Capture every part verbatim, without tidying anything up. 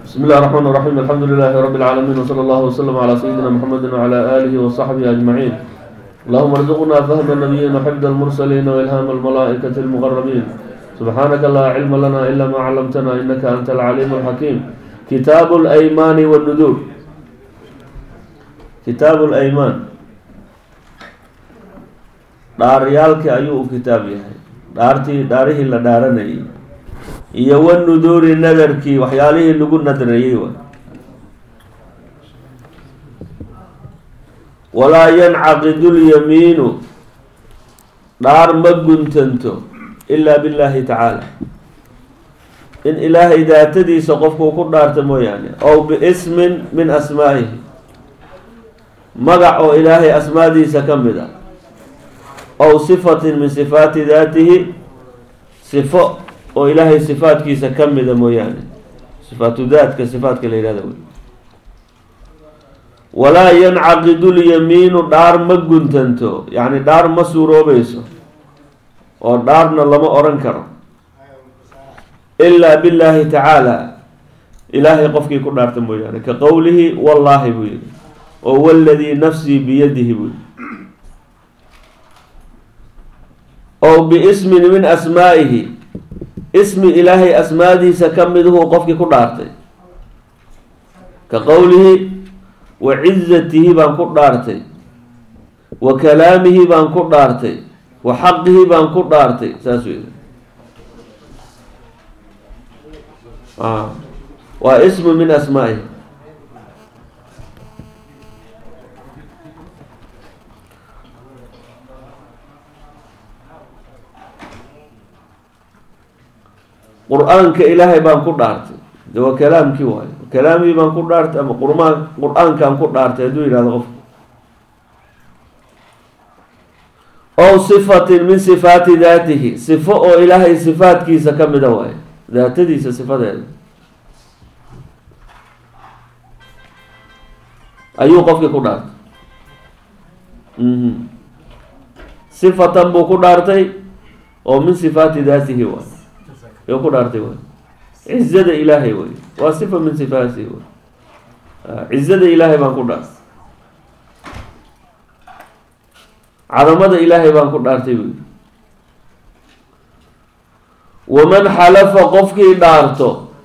بسم الله الرحمن الرحيم الحمد لله رب العالمين وصلى الله وسلم على سيدنا محمد وعلى آله وصحبه أجمعين. اللهم ارزقنا فهم النبيين وحفظ المرسلين وإلهام الملائكة المقربين. سبحانك لا علم لنا إلا ما علمتنا إنك أنت العليم الحكيم. كتاب الأيمان والنذور. كتاب الأيمان داريالك أيو كتابي دارتي داره إلا دارني iyo wan nuduuri nadarkii waxyaalihii lagu nadrayay wa walaa yancaqidu lyamiinu dhaar ma guntanto ilaa billaahi tacaala in ilaahay daatadiisa qofkuu ku dhaarta mooyaane ow biismin min asmaa'ihi magac oo ilaahay asmaadiisa ka mid ah ow sifatin min sifaati daatihi sifo oo ilaahay sifaadkiisa ka mida mooyaane sifaatu daadka sifaadka la yihahda wey walaa yancaqidu lyamiinu dhaar ma guntanto yacni dhaar ma suuroobayso oo dhaarna lama oran karo ilaa billaahi tacaala ilaahay qofkii ku dhaarta mooyaane ka qowlihi wallaahi buu yihi oo waladii nafsii biyadihi buu yihi ow biismin min asmaa'ihi ismi ilaahay asmaadiisa ka miduhu qofkii ku dhaartay ka qowlihi wa cizatihi baan ku dhaartay wa kalaamihi baan ku dhaartay wa xaqihi baan ku dhaartay saas wey waa ismu min asmaa'ihi qur-aanka ilaahay baan ku dhaartay de waa kalaamkii waayo kalaamii baan ku dhaartay ama qurmaan qur-aankaan ku dhaartay hadduu yihahdo qofka ow sifatin min sifaati daatihi sifo oo ilaahay sifaadkiisa ka mida waayo daatadiisa sifadeeda ayuu qofkii ku dhaartay sifatan buu ku dhaartay oo min sifaati daatihi waayo ku dhaartay way cizada ilaahay way waa sifa min sifaatihi way cizada ilaahay baan ku dhaartay cadamada ilaahay baan ku dhaartay wy waman xalafa qofkii dhaarto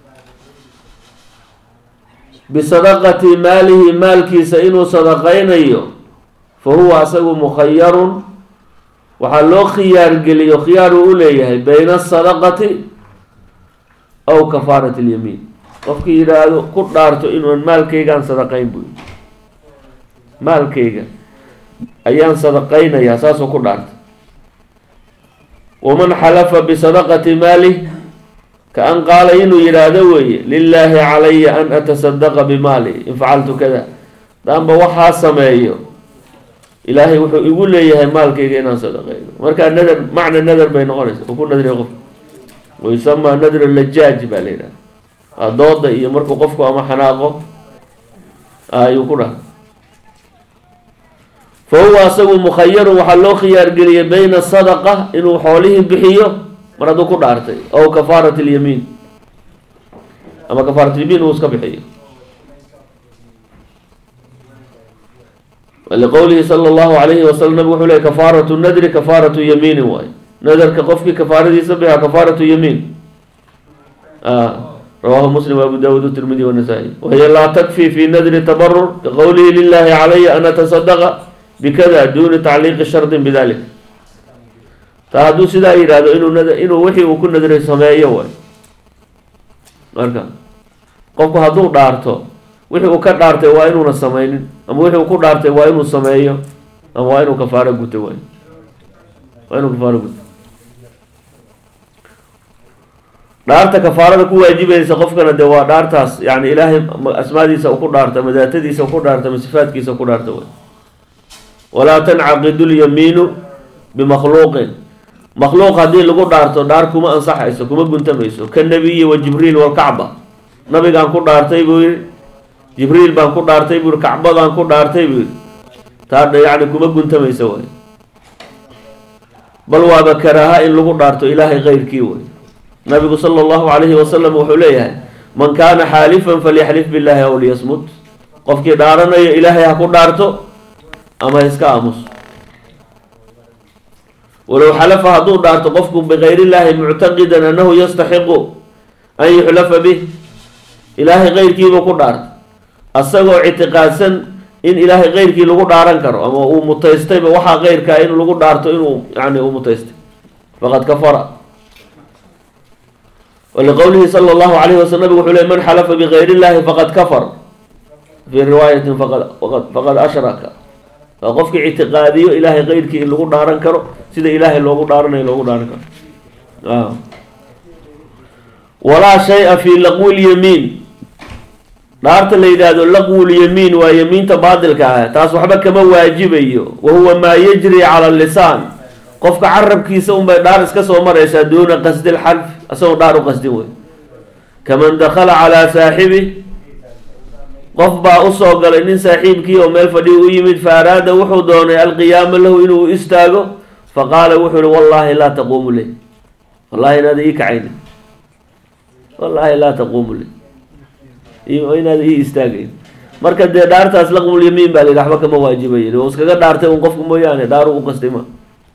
bisadaqati maalihi maalkiisa inuu sadaqaynayo fa huwa asagu mukhayarun waxaa loo khiyaar geliyo khiyaar uu u leeyahay bayna asadaqati aw kafaarat alyamiin qofkii yidhaahdo ku dhaarto inuun maalkaygaan sadaqayn buy maalkayga ayaan sadaqaynayaa saasoo ku dhaarta waman xalafa bisadaqati maalih ka an qaala inuu yidhaahdo weeye lilaahi calaya an atasadaqa bimaali in facaltu kada daanba waxaa sameeyo ilaahay wuxuu igu leeyahay maalkayga inaan sadaqayno markaa nadar macna nadar bay noqonaysa uu ku nadriya qof wayusamaa nadru lajaaj baa la yidhaha dooda iyo markuu qofku ama xanaaqo ayuu ku dhaha fa huwa asagu mukhayarun waxaa loo khiyaar geliyay bayna sadaqa inuu xoolihii bixiyo mar hadduu ku dhaartay ow kafaarat alyamiin ama kafaarat alyamiin uu iska bixiyo liqowlihi sala allahu alayhi wasalam nabig wuxuu leey kafaaratu nadri kafaaratu yamiinin waayo nadarka qofkii kafaaradiisa biha kafaaratu yamiin rawahu muslim abu daawud tirmidi wanasaa'i wahiya laa takfi fi nadri tabarur kaqowlihi lilahi calaya an atasadaqa bikada duuni tacliiqi shardin bidalik taa hadduu sidaa yidhaahdo inuu nad inuu wixii uu ku nadray sameeyo waay marka qofku hadduu dhaarto wixii uu ka dhaartay waa inuuna sameynin ama wixii uu ku dhaartay waa inuu sameeyo ama waa inuu kafaaro guto waay waa inuu kafaaro guto dhaarta kafaarada ku waajibaysa qofkana dee waa dhaartaas yani ilaahay asmaadiisa ku dhaarta ama daatadiisa ku dhaarta ama sifaadkiisa ku dhaarta way walaa tancaqidu lyamiinu bimakhluuqin makhluuq haddii lagu dhaarto dhaar kuma ansaxayso kuma guntamayso ka nabiyi wa jibriil walkacba nabigaan ku dhaartay buu yihi jibriil baan ku dhaartay buu yihi kacbadaan ku dhaartay buu yihi taa yani kuma guntamaysa way bal waaba karaaha in lagu dhaarto ilaahay keyrkii way nabigu sala allahu calayhi wasalam wuxuu leeyahay man kaana xaalifan falyaxlif billahi aw liyasmut, qofkii dhaaranayo ilaahay ha ku dhaarto ama iska aamus. walow xalafa hadduu dhaarto qofku bikayr illaahi muctaqidan annahu yastaxiqu an yuxlafa bih, ilaahay keyrkiiba ku dhaarto asagoo ictiqaadsan in ilaahay keyrkii lagu dhaaran karo ama uu mutaystayba waxaa keyrkaa in lagu dhaarto inuu yani uu mutaystay, faqad kafara. waliqowlihi sala allahu calayhi wasalam nabigu wuxuu ley man xalafa bikayr illahi faqad kafar, fii riwaayatin faqad faqad ashraka. waa qofkii ictiqaadiyo ilaahay keyrkii in lagu dhaaran karo sida ilaahay loogu dhaaranayo loogu dhaaran karo. walaa shay-a fii laqwi lyamiin, dhaarta la yidhaahdo laqwu lyamiin waa yamiinta baadilka ah, taas waxba kama waajibayo. wa huwa maa yajri cala lisaan, qofka carabkiisa unbay dhaar iska soo maraysaa duuna qasdi lxarf, asagoo dhaar u qasdin wey. kaman dakala calaa saaxibi, qof baa usoo galay nin saaxiibkii oo meel fadhiya u yimid, fa araada wuxuu doonay alqiyaama lahu inuu istaago, faqaala wuxuu ihi wallahi laa taquumu ley, wallahi inaada ii kacayni, wallahi laa taquumu ley, inaada ii istaagayn. marka dee dhaartaas laqwulyamiin baa la yidhi waxba kama waajibayn, oo iskaga dhaartay un qofku mooyaane dhaaru u qastay ma.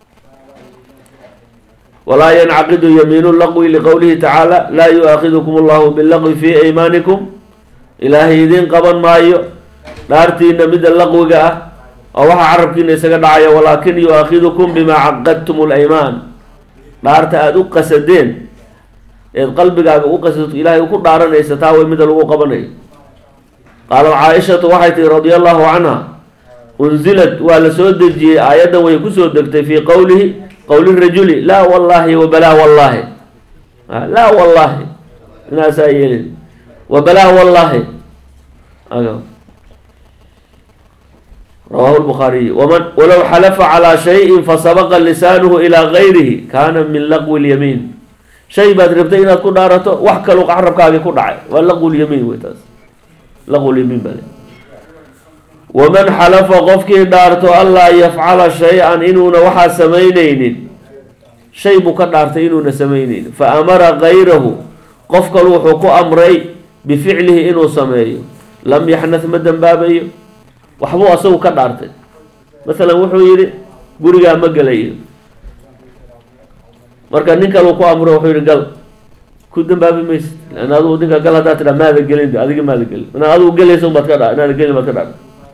walaa yancaqidu yamiinu laqwi liqowlihi tacaala laa yu-aakidukum allahu bilaqwi fii aymaanikum, ilaahay idiin qaban maayo dhaartiina midda laqwiga ah oo waxaa carabkiina isaga dhacaya, walaakin yu-aakidukum bimaa caqadtum alaymaan, dhaarta aada u qasadeen eed qalbigaaga u qasato ilaahay ku dhaaranaysa taa way midda lagu qabanayo. qaalat caaishatu waxay tihi radia allahu canha unzilad waa la soo dejiyey aayaddan way kusoo degtay fii qowlihi qowli rajuli laa wallahi wabalaa wallahi, laa wallahi inaasaa yeelin wabalaa wallahi. rawaahu lbukhaariy. waman walow xalafa calaa shayin fasabaqa lisaanuhu ilaa gayrihi kaana min laqwi lyamiin, shay baad rabtay inaad ku dhaarato wax kaluu carabkaagii ku dhacay, waa laqwulyamiin wey taas, laqwulyamiin bale. waman xalafa qofkii dhaarto anlaa yafcala shay-an inuuna waxaa samaynaynin, shay buu ka dhaartay inuuna samaynaynin, fa amara gayrahu qof kalu wuxuu ku amray bificlihi inuu sameeyo, lam yaxnath ma dembaabayo, waxbuu asagu ka dhaartay. masalan wuxuu yidhi gurigaa ma gelayo, marka nin kalu ku amro wuxuu yihi gal, ku dembaabi maysid, lan adigu ninka gal haddaa tidhaa maada gelin, adiga maada gelin, inaa adigu gelaysa un baad ka dha inaada gelin baad ka dhaartay.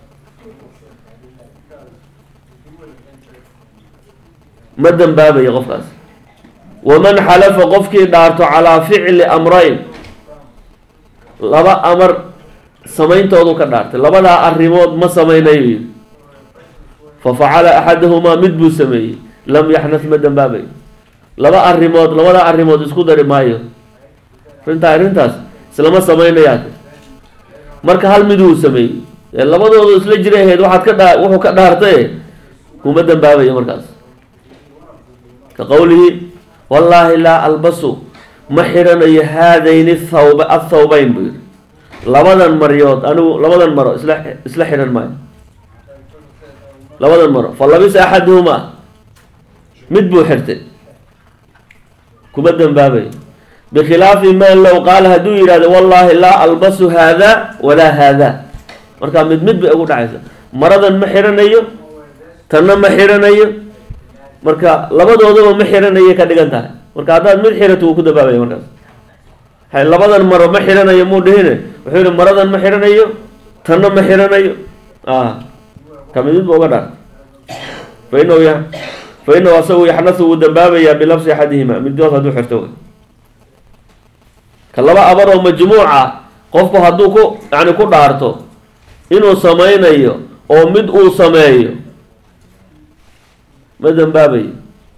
ma dembaabayo qofkaas. waman xalafa qofkii dhaarto calaa ficli amrayn, laba amar samayntoodu ka dhaartay, labadaa arrimood ma samaynayo yidhi, fa facala axadahumaa mid buu sameeyey, lam yaxnath ma dembaabayo. laba arrimood labadaa arrimood isku dari maayo, arrintaa arrintaas islama samaynayaa, marka hal mid uu sameeyey, labadoodu isla jira ahayd waxaad ka dhaa wuxuu ka dhaartay kuma dembaabayo markaas. ka qowlihi wallaahi laa albasu, ma xiranayo haadayni thawb athawbayn buu yihi, labadan maryood anigu labadan maro isla isla xiran maayo, labadan maro. fa labisa axaduhumaa, mid buu xirtay kuma dembaabayo. bikhilaafi man low qaala hadduu yidhahdo wallaahi laa albasu haada walaa haada, markaa mid mid bay ugu dhacaysa, maradan ma xiranayo tanna ma xiranayo, marka labadoodaba ma xiranayo ka dhigan tahay. marka haddaad mid xirato wuu ku dambaabaya markaas. labadan maro ma xiranayo muu dhihine wuxuu yihi maradan ma xiranayo tanna ma xiranayo, ka mid mid ba uga dhaar. fainahu y fainahu asagu yaxnasu wuu dambaabayaa bilabsi axadihima, middood hadduu xirto wey. ka laba abar oo majmuuca qofku hadduu ku yani ku dhaarto inuu samaynayo oo mid uu sameeyo ma dembaabayo.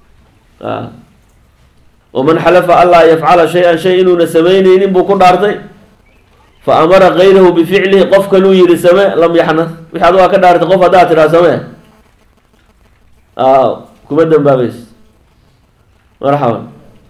waman xalafa anlaa yafcala shay-an shay inuuna samaynaynin buu ku dhaartay, fa amara gayrahu bificlihi, qof kaluu yihi samee, lam yaxnath. wixi ad waa ka dhaartay qof haddaad tidhaa samee kuma dembaabaysa. marxaban.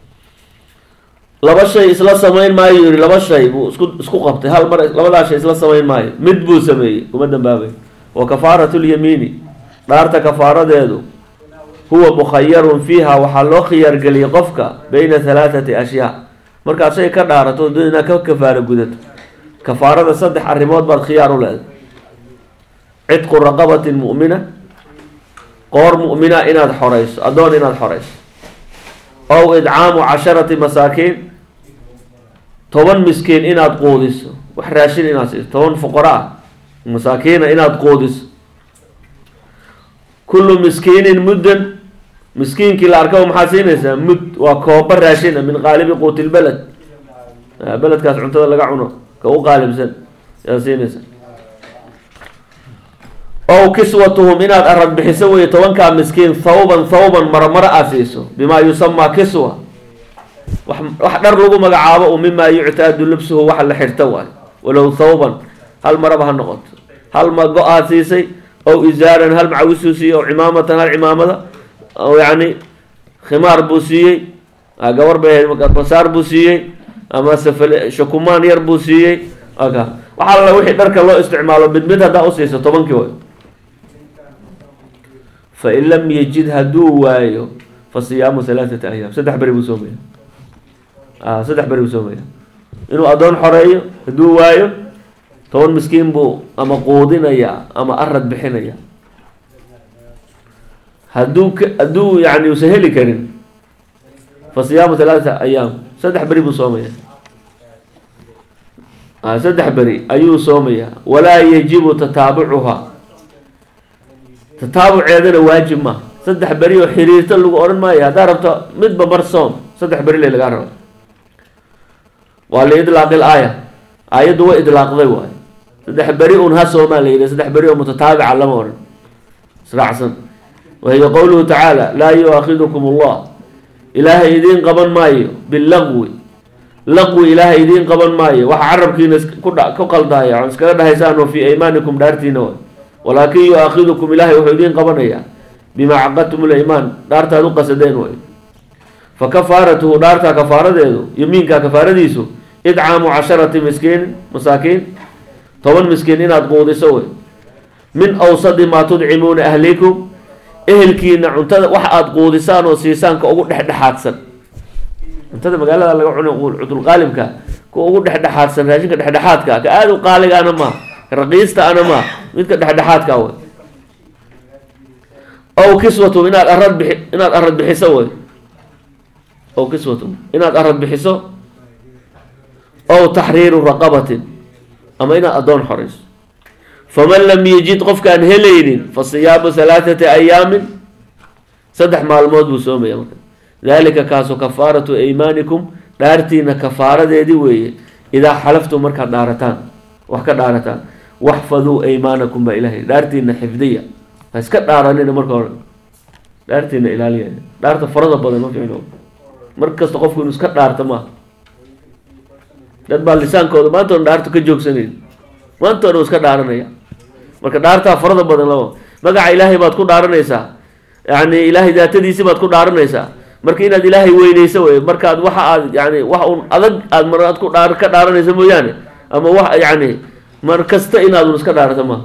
laba shay isla samayn maayo yihi, laba shay buu isku isku qabtay hal mar, labadaa shay isla samayn maayo, mid buu sameeyey kuma dembaabayo. wa kafaaratu lyamiini, dhaarta kafaaradeedu huwa mukhayarun fiiha, waxaa loo khiyaargeliyey qofka bayna halaathati ashyaa, markaad shay ka dhaarato dad inaad ka kafaaro gudato kafaarada saddex arrimood baad khiyaar u leedahay cidqu raqabatin mu'mina qoor mu'mina inaad xorayso addoon inaad xorayso ow idcaamu casharati masaakiin toban miskiin inaad quudiso wax raashin inaad siiso toban fuqara ah masaakiina inaad quudiso kullu miskiinin muddan miskiinkii la arkaba maxaad siinaysaa mud waa kooba raashina min qaalibi quuti lbeled beledkaas cuntada laga cuno ka u qaalibsan ayaad siinaysaa ow kiswatuhum inaad arag bixiso weye tobankaa miskiin thawban thawban marmaro aad siiso bimaa yusamaa kiswa wax wax dhar lagu magacaabo u mimaa yuctaadu lubsuhu waxa la xirta waayo walow thawban hal maraba ha noqoto hal ma go aad siisay ow izaaran hal macawisuu siiyey ow cimaamatan hal cimaamada ow yacni khimaar buu siiyey gabar bay ahayd basaar buu siiyey ama safal shakumaan yar buu siiyey aka waxaa lala wixii dharka loo isticmaalo mid mid haddaa usiiso tobankii way fain lam yajid hadduu waayo fa siyaamu halaathata ayaam saddex beri buu soomaya a saddex beri buu soomaya inuu addoon xoreeyo hadduu waayo toban miskiin buu ama quudinayaa ama arad bixinaya hadduu k hadduu yani usan heli karin fa siyaamu halaathata ayaam saddex beri buu soomaya a saddex beri ayuu soomayaa walaa yajibu tataabucuhaa tataabuceedana waajib maaha saddex beri oo xiriirta lagu odhan maayo haddaa rabto midba mar soom saddex beri le lagaa raba waa liidlaaqi l aaya aayaddu way idlaaqday waayo saddex beri un ha soomaa la yidhi saddex beri oo mutataabica lama odhan israacsan wahiya qowluhu tacaala laa yu-aakidukum allah ilaahay idiin qaban maayo bilagwi laqwi ilaahay idiin qaban maayo waxa carabkiina ku ku qaldaaya on iskaga dhahaysaan oo fii aymaanikum dhaartiina way walaakin yu-aakidukum ilaahay wuxuu idiin qabanayaa bimaa caqadtum ulaymaan dhaartaad u qasadeen way fa kafaaratuhu dhaartaa kafaaradeedu yamiinkaa kafaaradiisu idcaamu casharati miskiin masaakiin toban miskiin inaad quudiso wey min awsadi maa tudcimuuna ahlikum ehelkiina cuntada wax aada quudisaan oo siisaanka ugu dhexdhexaadsan cuntada magaalada laga cuno cudulqaalibka kuwa ugu dhexdhexaadsan raashinka dhexdhexaadka ka aada u qaaligaana maaha raqiista ana maaha midka dhexdhexaadka wey ow kiswatum inaad arad bixi inaad arad bixiso wey ow kiswatum inaad arad bixiso ow taxriiru raqabatin ama inaad addoon xorayso faman lam yajid qofkaan helaynin fa siyaamu halaathati ayaamin saddex maalmood buu soomaya marka dalika kaasu kafaaratu aymaanikum dhaartiina kafaaradeedii weeye idaa xalaftum markaad dhaarataan wax ka dhaarataan waxfaduu aymaanakum baa ilahay dhaartiina xifdiya ha iska dhaaranina marka hore dhaartiina ilaaliya dhaarta farada badan ma ficno mar kasta qofku inuu iska dhaarta maaha dad baa lisaankooda maanta on dhaarta ka joogsanayn maanta on iska dhaaranaya marka dhaartaa farada badan laba magaca ilaahay baad ku dhaaranaysaa yani ilaahay daatadiisi baad ku dhaaranaysaa marka inaad ilaahay weyneyso wey markaad waxa aad yani wax un adag aad maraad ku dhaa ka dhaaranaysa mooyaane ama wax yani mar kasta inaadun iska dhaarata maaha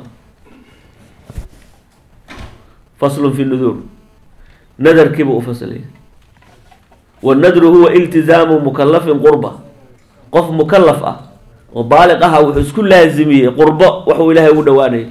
faslun fi nuduur nadarkiiba ufasilaya wanadru huwa iltizaamu mukalafin qurba qof mukalaf ah oo baaliq aha wuxuu isku laazimiyey qurbo waxuu ilaahay ugu dhawaanaya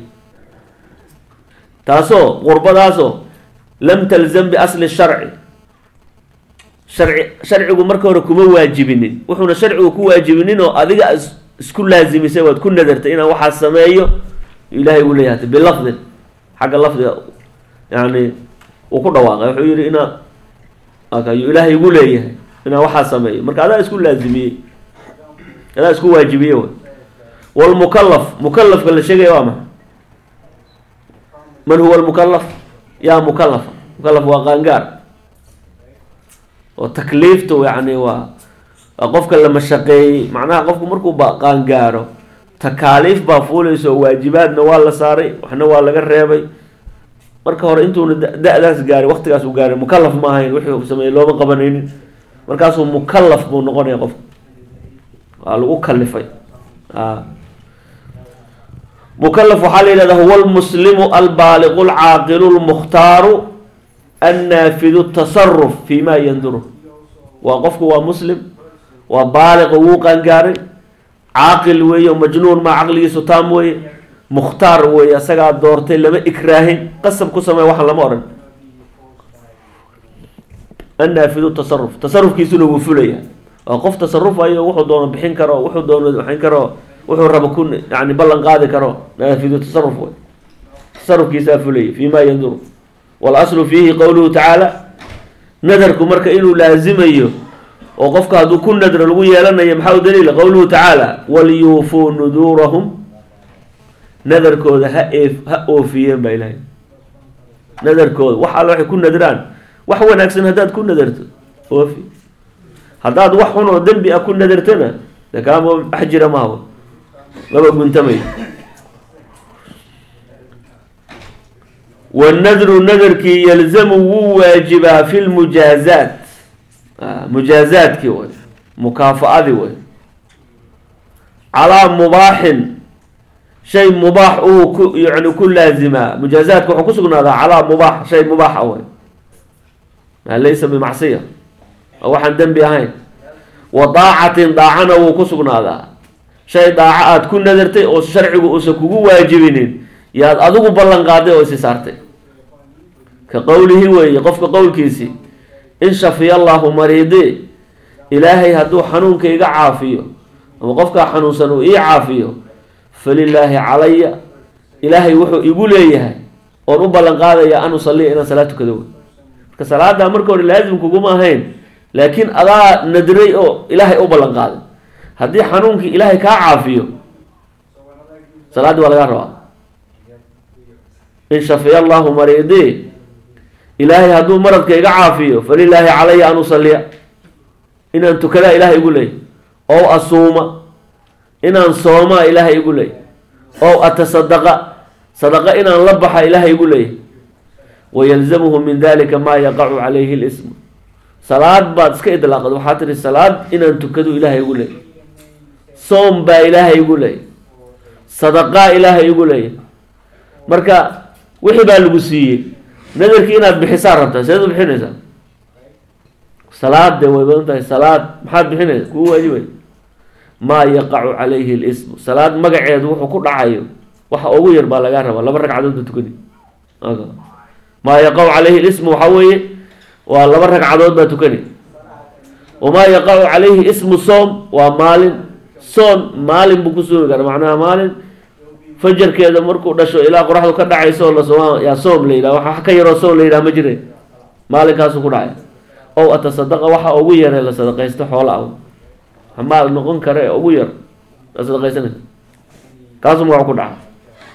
taasoo qurbadaasoo lam talzam biasli sharci sharci sharcigu marka hore kuma waajibinin wuxuuna sharcigu ku waajibinin oo adiga isku laazimisay waad ku nadartay inaan waxaa sameeyo ilaahay uu leeyahay bilafdin xagga lafdiga yani uu ku dhawaaqay wuxuu yihi inaa akayu ilaahay ugu leeyahay inaan waxaa sameeyo marka adaa isku laazimiyey adaa isku waajibiye way walmukalaf mukalafka la sheegaya waa maxa man huwa almukalaf yaa mukalafa mukalaf waa qaangaar oo takliiftu yani waa qofka la mashaqeeyey macnaha qofku markuu ba qaangaaro takaaliif baa fuulaysa oo waajibaadna waa la saaray waxna waa laga reebay marka hore intuuna da-daas gaaray waqtigaas uu gaaray mukalaf ma ahayn wixii uu sameeyey looma qabanaynin markaasuu mukalaf buu noqonaya qofka waa lagu kalifay mukalaf waxaa la yihahda huwa almuslimu albaaliqu alcaaqilu lmukhtaaru annaafidu tasaruf fi ma yanduru waa qofku waa muslim waa baaliq wuu qaangaaray, caaqil weeye oo majnuun maa caqligiisu taam weeye, mukhtaar weeye isagaa doortay, lama ikraahin, qasab ku samey waxaan lama odhan. annaafidu tasaruf, tasarufkiisuna wuu fulaya, waa qof tasarufayo wuxuu doono bixin karo, wuxuu doono bixin karo, wuxuu rabo ku yani ballan qaadi karo. naafidu tasaruf wey, tasarufkiisaa fulaya fii ma yanduru. walaslu fiihi qowluhu tacaala, nadarku marka inuu laazimayo oo qofka hadduu ku nadro lagu yeelanayo maxaa u daliila? qowluhu tacaala waliyuufuu nuduurahum, nadarkooda ha eef ha oofiyeen baa ilahay. nadarkooda wax alla waxay ku nadraan, wax wanaagsan haddaad ku nadarto oofi, haddaad wax xun oo dembi ah ku nadartana de kaama wax jira maaha, laba guntamayo. wanadru nadarkii yalzamu wuu waajibaa fi lmujaazaat, mujaazaadkii way, mukaafa-adii way, calaa mubaaxin shay mubaax uu ku yani ku laazimaa. mujaazaadka wuxuu ku sugnaadaa calaa mubaax, shay mubaaxa way, maa laysa bimacsiya, oo waxaan dembi ahayn. wa daacatin daacana wuu ku sugnaadaa, shay daaco aada ku nadartay oo sharcigu uusan kugu waajibinin yaad adigu ballan qaaday oo isi saartay. ka qowlihi weeye, qofka qowlkiisii in shafiya allahu mariidi, ilaahay hadduu xanuunka iga caafiyo ama qofkaa xanuunsan uu ii caafiyo, falilaahi calaya, ilaahay wuxuu igu leeyahay oon u ballan qaadaya an usaliya inaan salaad tukado wey. marka salaada marka hore laazim kuguma ahayn, laakiin adaa nadray oo ilaahay u ballan qaaday. haddii xanuunkii ilaahay kaa caafiyo, salaaddii waa lagaa rabaa. in shafiya allahu mariidi, ilaahay hadduu maradka iga caafiyo, falilaahi calaya an usaliya, inaan tukadaa ilaahay igu leeyay, ow asuuma, inaan soomaa ilaahay igu leeyay, ow atasadaqa, sadaqa inaan la baxa ilaahay igu leeyay. wayalzamuhu min dalika maa yaqacu calayhi lismu, salaad baad iska idlaaqad, waxaa tihi salaad inaan tukado ilaahay igu leeyay, soom baa ilaahay igu leeyay, sadaqaa ilaahay igu leeyay. marka wixii baa lagu siiyey, nadarkii inaad bixisaa rabtaa, seed u bixinaysaa? salaad de way badan tahay, salaad maxaad bixinaysa kuu waajibay? maa yaqacu calayhi lismu, salaad magaceedu wuxuu ku dhacayo waxa ugu yar baa lagaa rabaa, laba ragcadood ba tukani. maa yaqacu calayhi lismu waxaa weeye waa laba ragcadood baa tukani. wamaa yaqacu calayhi ismu soom waa maalin, soon maalin buu ku soomi kara, macnaha maalin fajarkeeda markuu dhasho ilaa qoraxdu ka dhacayso la sooma yaa soom la yidhaha, wax ka yaroo soom la yidhaha ma jire, maalinkaasuu ku dhacay. ow atasadaqa, waxa ugu yaree la sadaqaysto xoola ah, maal noqon kare ugu yar la sadaqaysanaysa, kaasuu magacu ku dhaca.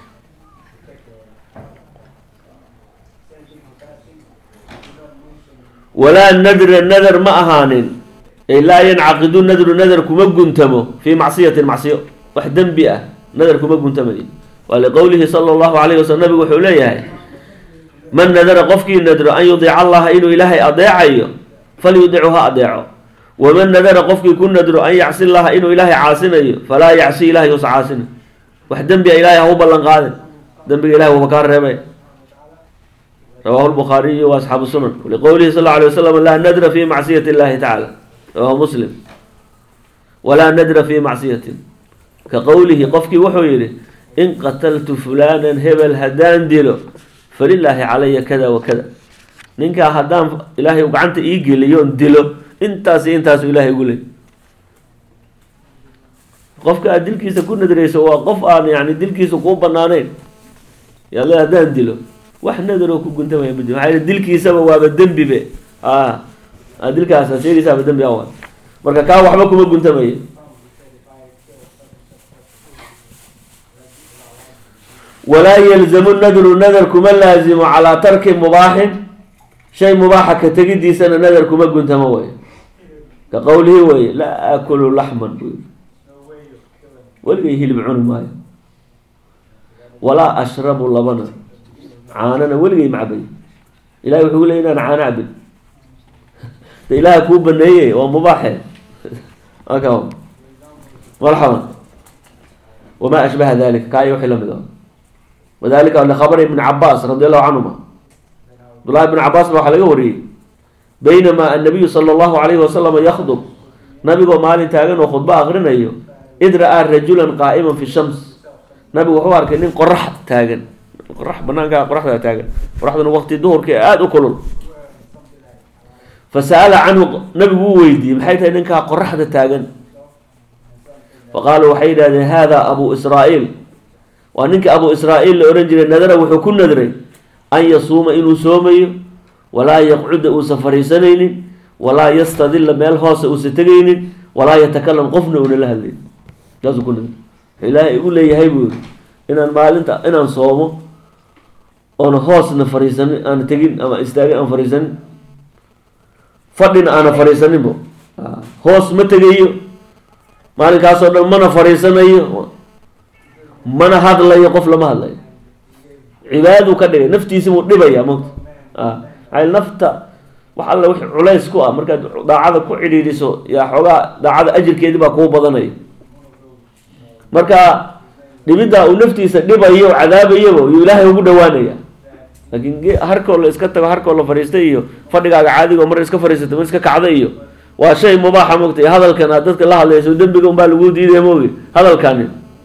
walaa nadra, nadar ma ahaanin, ay laa yancaqidu nadru, nadar kuma guntamo fii macsiyatin macsiyo, wax dembi ah nadar kuma guntamayo. waa liqowlihi sala allahu alayhi wasalam, nabigu wuxuu leeyahay man nadara qofkii nadro an yudiica allaha inuu ilaahay adeecayo, falyudichu ha adeeco. waman nadara qofkii ku nadro an yacsi llaha inuu ilaahay caasinayo, falaa yacsi ilahay usa caasina. wax dembi a ilaahay ha u ballan qaadin, dembiga ilahay wuuba kaa reebay. rawahu lbukhaariyu wa asxaabu sunan. liqowlihi sal alay wasalam laa nadra fi macsiyati illahi tacaala, rawahu muslim. walaa nadra fi macsiyatin, ka qowlihi qofkii wuxuu yidhi in qataltu fulaanan hebel haddaan dilo, falilaahi calaya kada wa kada, ninkaa haddaan ilaahay gacanta ii geliyoon dilo, intaas iyo intaasu ilaahay igu leey. qofka aad dilkiisa ku nadrayso waa qof aan yani dilkiisa kuu banaaneyn, yaale haddaan dilo wax nadaroo ku guntamaya ma jiro, maxaa dilkiisaba waaba dembibe, a dilkaasa sheegaysaaba dembi awa, marka kaa waxba kuma guntamaya. walaa yalzamu nadru, nadar kuma laazimo calaa tarki mubaaxin, shay mubaaxa ka tegidiisana nadar kuma guntamo wey. ka qowlihi weye laa aakulu laxman, weligay hilib cuni maayo, walaa ashrabu labana, caanana weligay macabay. ilahay wuxuu leey inaan caano cabin, de ilaaha kuu baneeye waa mubaaxe. marxaban. wamaa ashbaha dalika, kaayo wixii lamid ah. wadalika likhabr ibn cabaas radi allahu canhuma, abdullahi ibn cabaas ba waxaa laga wariyey baynamaa annabiyu sala allahu alayhi wasalam yakdub, nabigoo maalin taagan oo khudbo aqrinayo id ra'aa rajulan qaa'iman fi shams nabigu wuxuu arkay nin qorax taagan qorax banaanka qoraxda taagan qoraxduna waqti duhurkii aad u kulul fasa'ala canhu nabigu wuu weydiiyey maxay tahay ninkaa qoraxda taagan faqaaluu waxay yidhahdeen haadaa abuu israa'iil waa ninka abuu israa'iil la odhan jiray nadara wuxuu ku nadray an yasuuma inuu soomayo walaa yaqcuda uusan fariisanaynin walaa yastadilla meel hoose uusan tegaynin walaa yatakalam qofna uuna la hadlaynin saasuu ku nadray ilaahay igu leeyahay buu yiri inaan maalinta inaan soomo oona hoosna fariisanin aana tegin ama istaagin aan fariisanin fadhina aana fariisaninbo hoos ma tegayo maalinkaasoo dhan mana fariisanayo mana hadlayo qof lama hadlayo cibaaduu ka dhigay naftiisi buu dhibaya mogta maxay nafta wax alla wix culays ku ah markaad daacada ku cidhiidhiso yaa xoogaa daacada ajirkeedii baa kuu badanaya marka dhibiddaa uu naftiisa dhibayo cadaabayaba yuu ilaahay ugu dhawaanaya laakiin harkoo la iska tago harkoo la fariistay iyo fadhigaaga caadigo mar iska fariisatay mar iska kacda iyo waa shay mubaaxa mogta iyo hadalkan aad dadka la hadlayso dembiga unbaa lagu diidaya moogi hadalkani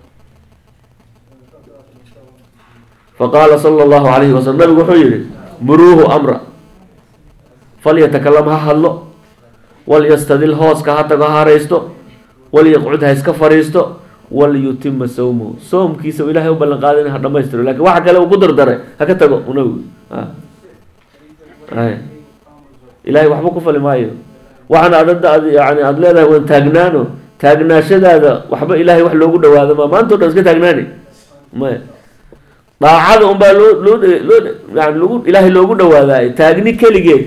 faqaala sala allahu calayhi wasalam nabigu wuxuu yihi muruuhu amra falyatakalam ha hadlo walyastadil hooska ha tago ha haraysto walyaqcud ha iska fariisto walyutima sawmahu soomkiisa ilaahay u ballan qaadin ha dhamaystiro lakin waxa kale uu ku dardaray ha ka tago nabigu ilaahay waxba ku fali maayo waxaana adada ad yani aada leedahay waan taagnaano taagnaashadaada waxba ilaahay wax loogu dhawaado ma maanta o dhan iska taagnaani maya daacada unbaa loo loo loo yani lagu ilaahay loogu dhawaadaay taagni keligeed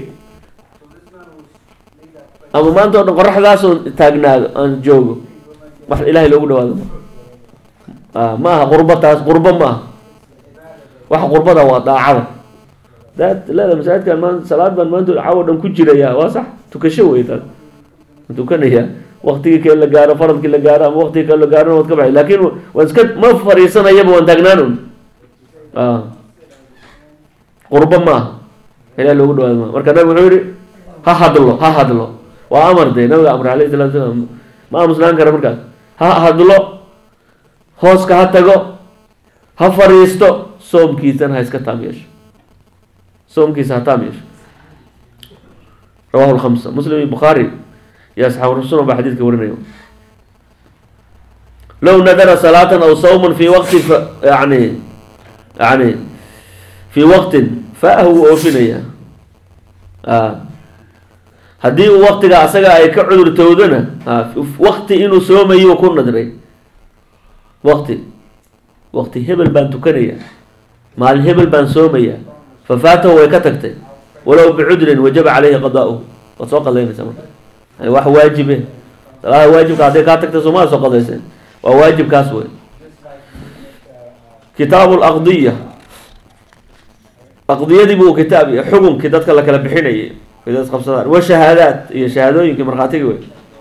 ama maanta o dhan qoraxdaasoo taagnaado aan joogo wax ilaahay loogu dhawaado ma ma aha qurba taas qurbo ma aha waxa qurbada waa daacada daad leeda masaajidkan maan salaad baan maanta caawo dhan ku jiraya waa sax tukasho wey taas tukanaya waqtigii kale la gaaro faradkii la gaaro ama waqtigii kale la gaaro waad ka baxay laakiin waan iska ma fariisanayaba waan taagnaan qurbo ma aha ilahay loogu dhawaado maaha marka nabig wuxuu yihi ha hadlo ha hadlo waa amar dee nabiga amre alayhi salatu salaam ma aamusnaan kara markaas ha hadlo hooska ha tago ha fariisto soomkiisana ha iska taam yeesho soomkiisa ha taam yeesho rawahu lkhamsa muslim iyo bukhaari iyo asxaabu rasuul baa xadiidka warinaya low nadara salaatan aw sawman fi waqti yani yani fi waqtin faahu wuu oofinaya haddii uu waqtiga asaga ay ka cudurtowdana waqti inuu soomayo ku nadray waqti waqti hebel baan tukanaya maalin hebel baan soomaya fafaatahu way ka tagtay walow bicudrin wajaba caleyhi qadaa'uhu waad soo qadaynaysaa marka yani wax waajibe salaada waajibka hadday kaa tagtay soomaa soo qadayseen waa waajibkaas wey kitaabu laqdiya aqdiyadii buu kitaab iyo xukunkii dadka la kala bixinayay qabsadaan wa shahaadaat iyo shahaadooyinkii markhaatigii wey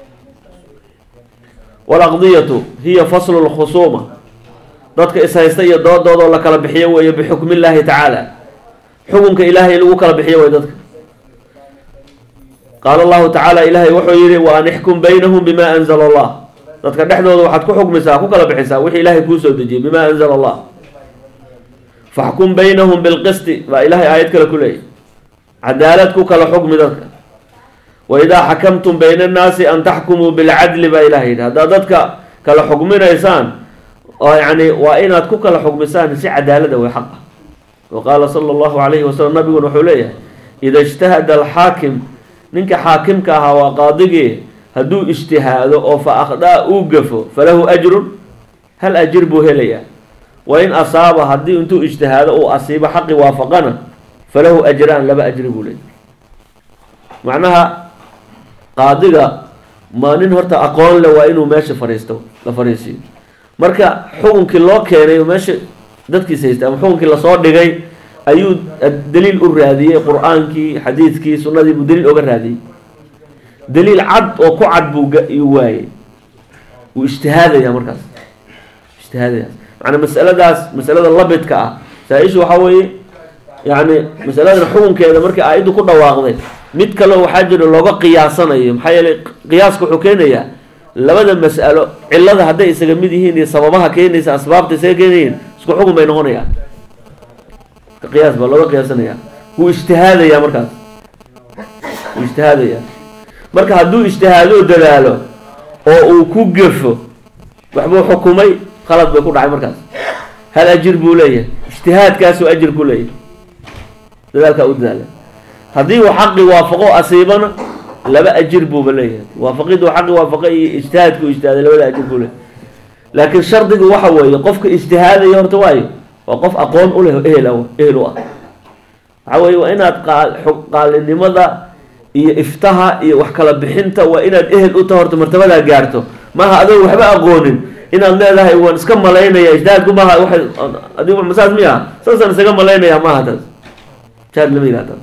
walaqdiyatu hiya faslu lkhusuuma dadka ishaysta iyo doodoodoo la kala bixiyo weeye bixukmi illaahi tacaala xukunka ilaahay lagu kala bixiyo wey dadka qaala allahu tacaala ilaahay wuxuu yihi wa an ixkum baynahum bima anzala allah dadka dhexdooda waxaad ku xukmisaa ku kala bixisaa wixii ilaahay kuu soo dejiyey bima anzala allah faxkum baynahum bilqisti baa ilaahay aayad kale ku leeyahy cadaalad ku kala xukmi dadka waidaa xakamtum bayna annaasi an taxkumuu bilcadli baa ilahay yidhi haddaad dadka kala xukminaysaan oo yani waa inaad ku kala xukmisaan si cadaalada way xaq ah wa qaala sala allahu calayhi wasalam nabiguna wuxuu leeyahay ida ijtahada alxaakim ninka xaakimka ahaa waa qaadigii hadduu ijtihaado oo fa akhdaa uu gafo falahu ajrun hal ajir buu helayaa wa in asaaba haddii intuu ijtihaado uu asiibo xaqi waafaqana falahu ajraan laba ajri buu leeyahy macnaha qaadiga ma nin horta aqoon le waa inuu meesha fariisto la fariisiyo marka xukunkii loo keenay oo meesha dadkiisa haystay ama xukunkii lasoo dhigay ayuu daliil u raadiyey qur-aankii xadiidkii sunnadii buu daliil oga raadiyey daliil cad oo ku cad buu waayey wuu ijtihaadaya markaas ijtihaadaya macnaa masaladaas masalada labidka ah saa-ishu waxaa weeye yani masaladan xukunkeeda markii aayaddu ku dhawaaqday mid kale waxaa jiro looga qiyaasanayo maxaa yeelay qiyaaska wuxuu keenayaa labada mas'alo cilada hadday isaga mid yihiin iyo sababaha keenaysa asbaabta isaga keenayeen isku xukun bay noqonayaan qiyaas baa looga qiyaasanaya wuu ijtihaadaya markaas wuu ijtihaadaya marka hadduu ijtihaado dadaalo oo uu ku gefo waxbuu xukumay khalad bay ku dhacay markaas hal ajir buu leeyahay ijtihaadkaasuu ajir ku leeyahay dadaalkaa u dadaala haddii uu xaqi waafaqo asiibana laba ajir buuba leeyahay waafaqiduu xaqi waafaqa iyo ijtihaadku ijtihaaday labada ajir buu leeyahay laakiin shardigu waxa weeye qofka ijtihaadaya horta waayo waa qof aqoon u leh ehel ehel u ah waxa weeye waa inaad qaalinimada iyo iftaha iyo wax kala bixinta waa inaad ehel u tahay horta martabadaa gaarto maaha adoo waxba aqoonin inaad leedahay waan iska malaynaya ijtihaadku maaha waxa adigu masaas miya saasaan isaga malaynaya maaha taas ijtihaad lama yidhahda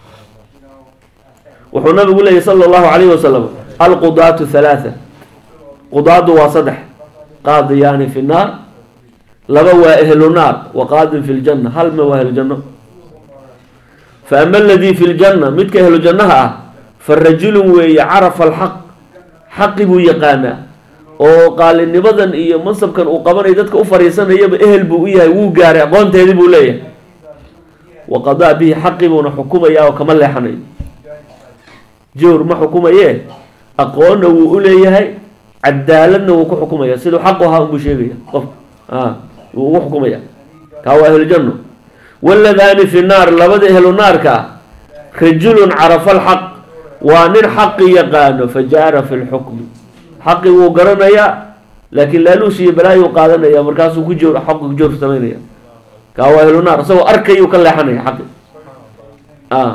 wuxuu nabigu leeyahy sala allahu calayhi wasalam alqudaatu halaatha qudaadu waa saddex qaadiyaani fi nnaar laba waa ehlu naar wa qaadin fi ljanna hal ma waa ehlu janno fa ama aladii fi ljanna midka ehlu jannaha ah fa rajulun weeye carafa alxaq xaqi buu yaqaanaa oo qaalinimadan iyo mansabkan uu qabanayo dadka u fariisanayaba ehel buu u yahay wuu gaaray aqoonteedii buu leeyahay wa qadaa bihi xaqi buuna xukumayaa oo kama leexanayo jawr ma xukumayee aqoonna wuu u leeyahay cadaaladna wuu ku xukumaya siduu xaqu ahaa unbuu sheegaya qof a wuu ugu xukumaya kaa waa ahlujanno waladaani fi naar labada ehlu naarka ah rajulun carafa alxaq waa nin xaqi yaqaano fajaara fi lxukmi xaqi wuu garanayaa laakiin laaluush iyo balaayuu qaadanaya markaasuu ku joor xaqi ku joor samaynaya kaa waa ehlu naar isagoo arkayuu ka leexanaya xaqi a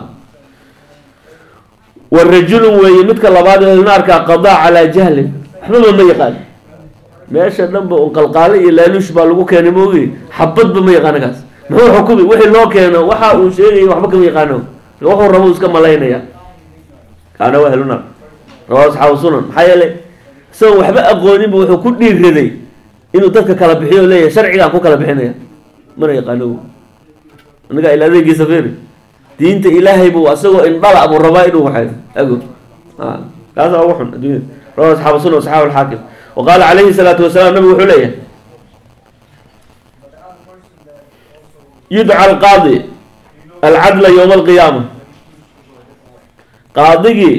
warajulun weeye midka labaad ehlu naarka qadaa calaa jahlin waxbaba ma yaqaan meesha dhanba un qalqaale iyo laaluush baa lagu keenay moogi xabadba ma yaqaano kaas muxuu xukumi wixii loo keeno waxa uu sheegaya waxba kama yaqaano wuxuu rabo iska malaynaya kaana waa ehlu naar rawaa asxaabu sunan maxaa yeelay isagoo waxba aqooninba wuxuu ku dhiiraday inuu dadka kala bixiyo o leeyahay sharcigaan ku kala bixinaya mana yaqaano anagaa ila adeegiisa feeri diinta ilaahay buu asagoo indhala buu rabaa inuu waxay ago kaasaa ugu xun adduunyada rawaa asxaabu sunan saxaabu alxaakim wa qaala calayhi salaatu wasalaam nabigu wuxuu leeyahay yudca alqaadi alcadla yowma alqiyaama qaadigii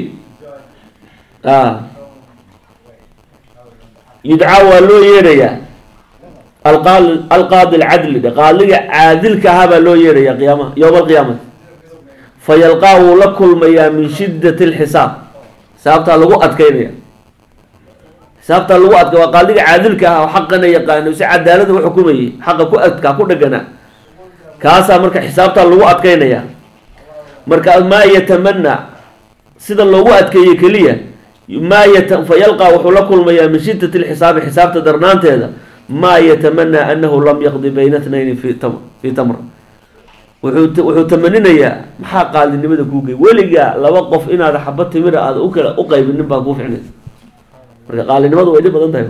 yudcaa waa loo yeedhayaa alqaadi alqaadi alcadli qaadiga caadilka ahaa baa loo yeedhayaa qiyaamaha yowma alqiyaamati fayalqaa wuu la kulmayaa min shiddati alxisaab xisaabtaa lagu adkaynaya xisaabtaa lagu adka waa qaadiga caadilka ah oo xaqana yaqaano si cadaalada u xukumayay xaqa ku adkaa ku dhaganaa kaasaa marka xisaabtaa lagu adkaynaya marka maa yatamana sida loogu adkeeye keliya maa yata fayalqaa wuxuu la kulmayaa min shiddati alxisaabi xisaabta darnaanteeda maa yatamanaa anahu lam yaqdi bayna tnayni fi tam fii tamra wuxuu wuxuu tamaninayaa maxaa qaalinimada kuu gey weligaa laba qof inaad xabad timira aada u kala u qaybinin baa kuu ficnaysa marka qaalinimadu way dhib badan tahay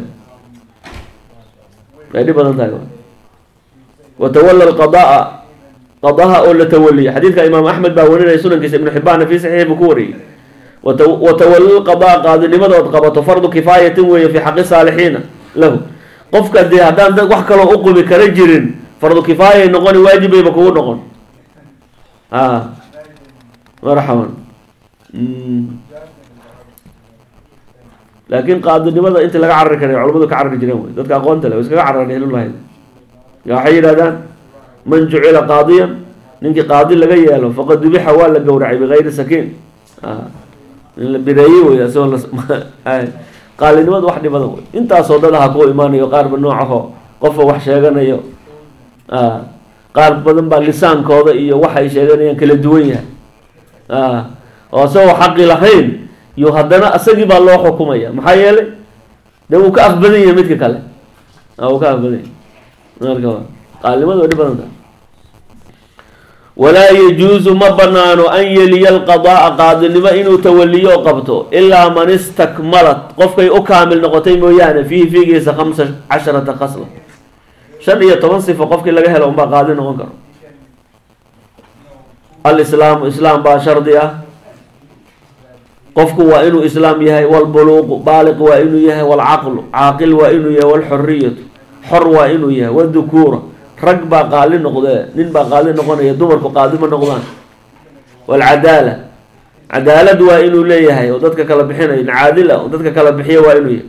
way dhib badan tahay watawalla alqadaa qadaha oo la tawaliya xadiidka imaam axmed baa warinaya sunankiisa ibnu xibbaana fi saxiix buu ku wariyey watawalla alqadaa qaadinimada ood qabato fardu kifaayatin weeye fi xaqi saalixiina lahu qofka dee haddaan dad wax kaloo u qubi kara jirin fardu kifaayay noqoni waajibayba kugu noqon a marxaban laakiin qaadinimada inta laga carari karay culamadu ka carari jireen wey dadka aqoonta le way iskaga carareen helulahayd waxay yidhahdaan man jucila qaadiyan ninkii qaadi laga yeelo faqad dubixa waa la gowracay bigayri sakiin in la bireeyey wey asagoo qaalinimada wax dhibada wey intaasoo dad aha kuwa imaanayo qaarba noocaho qofka wax sheeganayo qaar badan baa lisaankooda iyo waxay sheeganayaan kala duwan yahay oo asagoo xaqi lahayn iyo haddana isagii baa loo xukumaya maxaa yeelay dee wuu ka afbadan yahay midka kale wuu ka afbadan yahay marka qaalinimada way dhib badan tahay walaa yajuusu ma banaano an yeliya alqadaaa qaadinimo inuu tawaliyo oo qabto ilaa man istakmalat qofkay u kaamil noqotay mooyaane fiihi fiigiisa khamsa casharata khasla shan iyo toban sifo qofkii laga helo unbaa qaadi noqon karo alislaamu islaam baa shardi ah qofku waa inuu islaam yahay, walbuluuqu baaliq waa inuu yahay, walcaqlu caaqil waa inuu yahay, walxuriyatu xor waa inuu yahay, wadukuura rag baa qaali noqdee nin baa qaali noqonaya, dumarku qaadi ma noqdaan, walcadaala cadaalad waa inuu leeyahay oo dadka kala bixinayo, caadila oo dadka kala bixiya waa inuu yahay,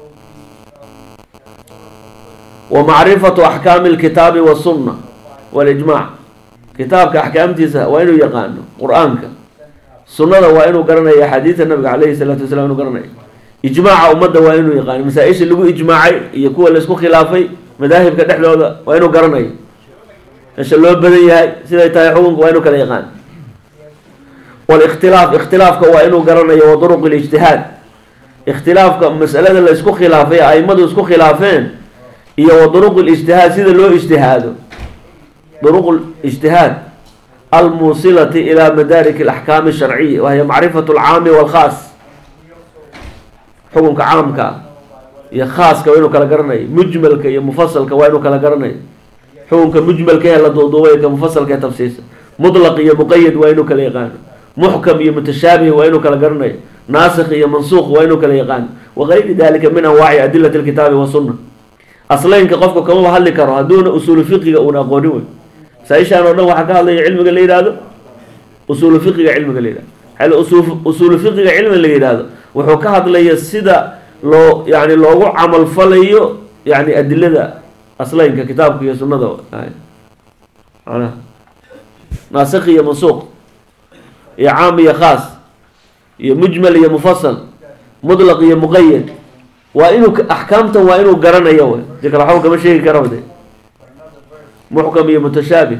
wa macrifatu axkaami alkitaabi wasunna walijmaac kitaabka axkaamtiisa waa inuu yaqaano, qur-aanka sunnada waa inuu garanayo, axaadiida nabiga calayhi salaatu wasalaam inuu garanayo, ijmaaca ummadda waa inuu yaqaano, masaa-isha lagu ijmaacay iyo kuwa laisku khilaafay madaahibka dhexdooda waa inuu garanayo, meesha loo badan yahay siday tahay xukunka waa inuu kala yaqaano, walikhtilaaf ikhtilaafka waa inuu garanayo, wa duruq lijtihaad ikhtilaafka masalada la isku khilaafay aimadu isku khilaafeen iyo wa duruq lijtihaad sida loo ijtihaado, duruq ijtihaad almuusilati ilaa madaarik alaxkaami asharciya wahiya macrifatu alcaami walkhaas xukunka caamka iyo khaaska waa inuu kala garanayo, mujmalka iyo mufasalka waa inuu kala garanayo, xukunka mujmalka ee la duuduubay ka mufasalka ee tafsiirsa, mutlaq iyo muqayad waa inuu kala yaqaano, muxkam iyo mutashaabih waa inuu kala garanayo, naasikh iyo mansuuq waa inuu kala yaqaano, wagayri dalika min anwaaci adilati alkitaabi wasunna. aslaynka qofka kamaba hadli karo hadduuna usuulu fiqiga uuna aqoonin wey. masaa-ishaan oo dhan waxaa ka hadlaya cilmiga la yidhaahdo usuulu fiqiga cilmiga la yidhahdo xal usuulu fiqiga cilmiga la yidhaahdo wuxuu ka hadlaya sida loo yani loogu camal falayo yani adilada aslaynka kitaabka iyo sunnada manaa naasikh iyo mansuuq iyo caam iyo khaas iyo mujmal iyo mufasal mutlaq iyo muqayad waa inuu axkaamtan waa inuu garanayo wey si kale waxba kama sheegi kara de muxkam iyo mutashaabih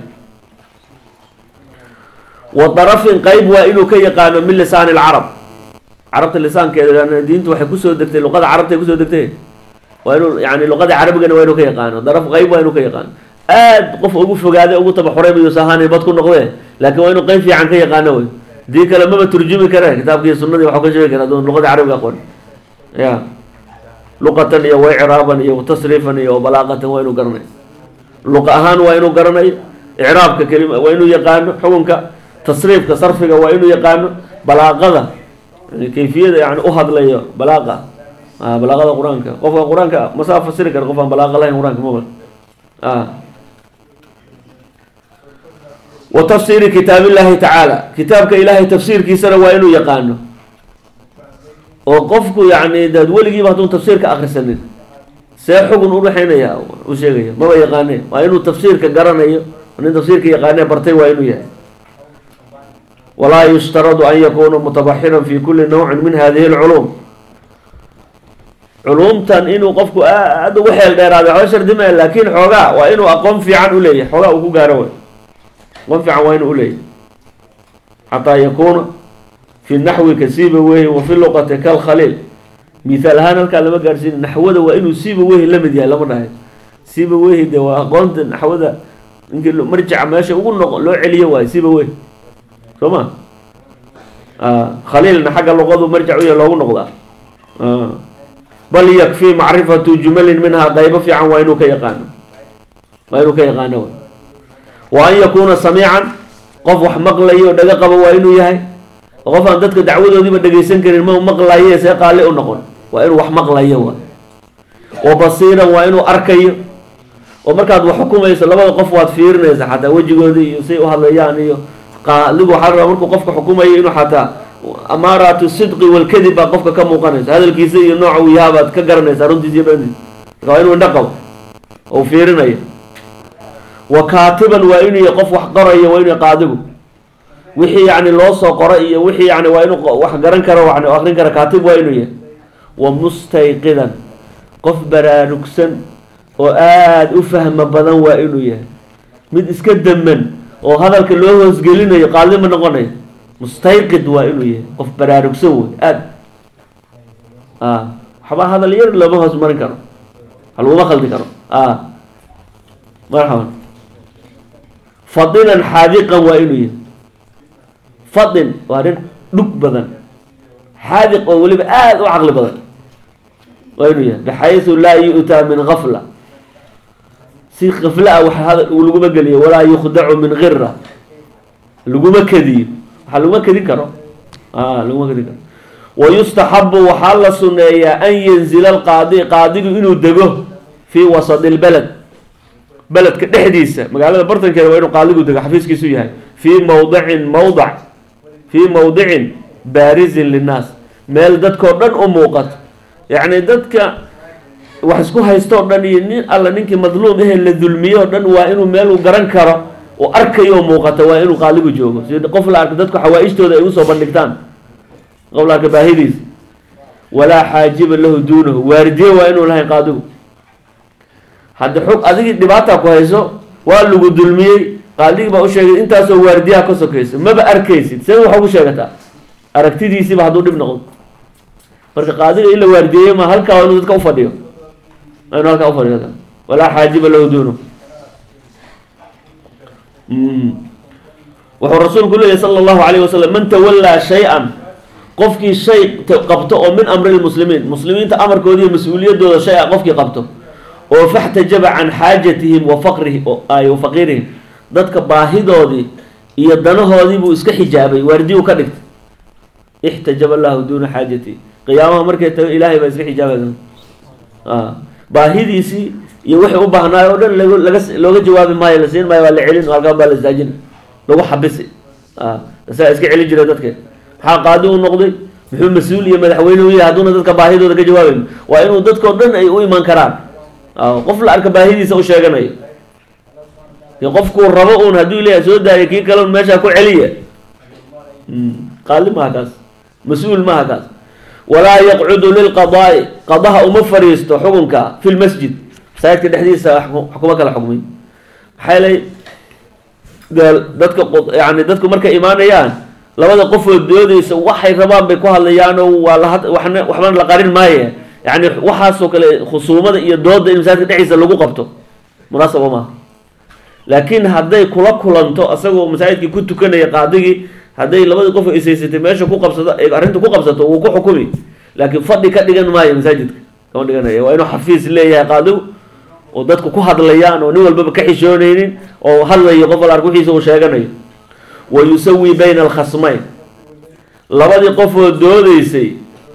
wa darafin qayb waa inuu ka yaqaano min lisaan alcarab carabta lisaankeeda diintu waxay kusoo degtay luqada carabta ay kusoo degtay waa inuu yani luqada carabigana waa inuu ka yaqaano, daraf qayb waa inuu ka yaqaano, aad qof ugu fogaaday ugu tabaxuray mayuusa ahaanay bad ku noqdee laakiin waa inuu qayb fiican ka yaqaano wey, dii kale maba turjumi kare kitaabkii sunnadii waxu ka sheegi kara adoon luqada carabiga aqoon ya luqatan iyo waicraaban iyo tasriifan iyo balaaqatan waa inuu garanayo, luqa ahaan waa inuu garanayo, icraabka kelima waa inuu yaqaano, xukunka tasriifka sarfiga waa inuu yaqaano, balaaqada kayfiyada yani u hadlayo balaaqa balaaqada qur-aanka qofka qur-aanka masaa fasiri kara qof aan balaaqa lahayn qur-aanka maba wa tafsiiri kitaab illahi tacaala kitaabka ilaahay tafsiirkiisana waa inuu yaqaano oo qofku yani daad weligiiba hadduun tafsiirka akrisanin see xugun udhaxaynaya u sheegaya maba yaqaane waa inuu tafsiirka garanayo, nin tafsiirka yaqaane bartay waa inuu yahay. walaa yushtaradu an yakuuna mutabaxiran fi kuli nawcin min hadihi alculuum culuumtan inuu qofku aada ugu xeel dheeraada waxba shardi maya, laakin xoogaa waa inuu aqoon fiican uleeyahay, xoogaa uu ku gaaro way aqoon fiican waa inuu uleeyahay xataa yakuuna fi naxwi ka siiba wehi wa fi luqati kalkhaliil. mithaal ahaan halkaa lama gaarsiin, naxwada waa inuu siiba wehi la mid yahay lama dhahay, siiba wehi de waa aqoonta naxwada ninkii marjaca meesha ugu noqo loo celiyo waayo siiba wehi soo ma khaliilna xagga luqadu marjac u yahay loogu noqdaa, bal yakfii macrifatu jumalin minhaa qaybo fiican waa inuu ka yaqaano waa inuu ka yaqaano way. wa an yakuuna samiican qof wax maqlayo o dhaga qabo waa inuu yahay, qof aan dadka dacwadoodiiba dhegaysan karin ma maqlaye see qaali u noqon, waa inuu wax maqlayo waay. wa basiiran waa inuu arkayo oo markaad wax xukumayso labada qof waad fiirinaysa xataa wejigooda iyo say u hadlayaan iyo qaaligu waxaa rabaa markuu qofka xukumayo inuu xataa amaaraatu sidqi walkadib baa qofka ka muuqanaysa, hadalkiisa iyo nooca uu yahaa baad ka garanaysaa runtiisa iyo beentiisa, marka waa inuu indho qabo oo fiirinayo. wa kaatiban waa inuu yahay qof wax qorayo waa inuu qaadigu wixii yani loo soo qoro iyo wixii yani waa inuu wax garan karo yani akrin kara, kaatib waa inuu yahay. wa mustayqidan qof baraarugsan oo aada u fahmo badan waa inuu yahay, mid iska daman oo hadalka loo hoosgelinayo qaadi ma noqonayo, mustayqid waa inuu yahay qof baraarugsan wey aad waxba hadal yar lama hoos marin karo halaguma khaldi karo marxaban. fadilan xaadiqan waa inuu yahay, fadin waa nin dhug badan, xaadiq oo weliba aada u caqli badan waa inuu yahay, bixaysu laa yu'taa min gafla si kafla ah wax hadal uu laguma geliyo, walaa yukhdacu min gira laguma kadiyo waxa laguma kadin karo laguma kadin karo. ويستحب وحال سنية أن ينزل القاضي قاضي إنه دقه في وسط البلد بلد كحديثة مقالة برتن كده وإنه قاضي دقه حفيز كيسوي في موضع موضع في موضع بارز للناس مال دتك ودن أموقت يعني دتك وحسكو هايستو دن ينين الله نينك مظلوم إيه اللي ظلميه دن وإنه مال وقرن كرا وأركي أموقت وإنه قاضي جوجو سيد قفل أرك دتك حوائجته ده يوسف بندكتان قبل أرك باهيديس ولا حاجب له دونه وارديه وإنه لا يقاضيه حد حق أذيك دبعتها كويسو واللي ظلميه قاضي بقى وشيء أنت سو وارديها كوسو كيس ما بأركيسي تسوي حقو شيء aragtidiisii ba haduu dhib noqon marka qaadiga ila waardiyeey ma halka uu dadka u fadhiyo aynu halka u fadhiyo wala xaajiba lahu duunu wuxuu rasuulku leeyahay sallallahu alayhi wasallam man tawalla shay'an qofkii shay qabto oo min amri muslimiin muslimiinta amarkoodii mas'uuliyadooda shay qofkii qabto oo fahtajaba an haajatihim wa faqrihi ay wa faqirihim dadka baahidoodii iyo danahoodii buu iska xijaabay waardiyo ka dhigtay احتجب الله دون حاجتي قيامه markay tahay ilaahay baa iska xijaabay ah baahidiisi iyo wixii u baahnaa oo dhan laga looga jawaabi maayo la siin maayo wala celin halka baa la isdaajin lagu xabisi ah saa iska celin jiray dadka waxa qaadi uu noqday wuxuu mas'uul iyo madaxweyne u yahay haduna dadka baahidooda ka jawaabin waa inuu dadka oo dhan ay u iman karaan ah qof la arka baahidiisa u sheeganayo iyo qofku rabo uu haduu ilaahay soo daayay kii kale meesha ku celiya qaali ma hadaas مسؤول ما هكذا ولا يقعد للقضاء قضاء ومفريست حكمك في المسجد سايك الحديث حكمك الحكمي حالي قال دتك يعني دتك مركه ايمانيان لبدا قف دوديس waxay rabaan bay ku hadlayaan wala waxna waxban la qarin maaye yani waxaas oo kale khusuumada iyo dooda in masaajidka dhexdiisa lagu qabto munaasabo ma laakiin haday kula kulanto asagoo masaajidka ku tukanaya qaadigii haday labada qof ay isaysatay meesha ku qabsado ay arinta ku qabsato uu ku xukumi laakiin fadhi ka dhigan maayo masaajidka kama dhiganaya waa inuu xafiis leeyahay qaadigu oo dadku ku hadlayaan oo nin walba ka xishoonaynin oo hadlayo qof la arkuxiisa uu sheeganayo way yusawi bayna al-khasmayn labadii qof oo doodaysay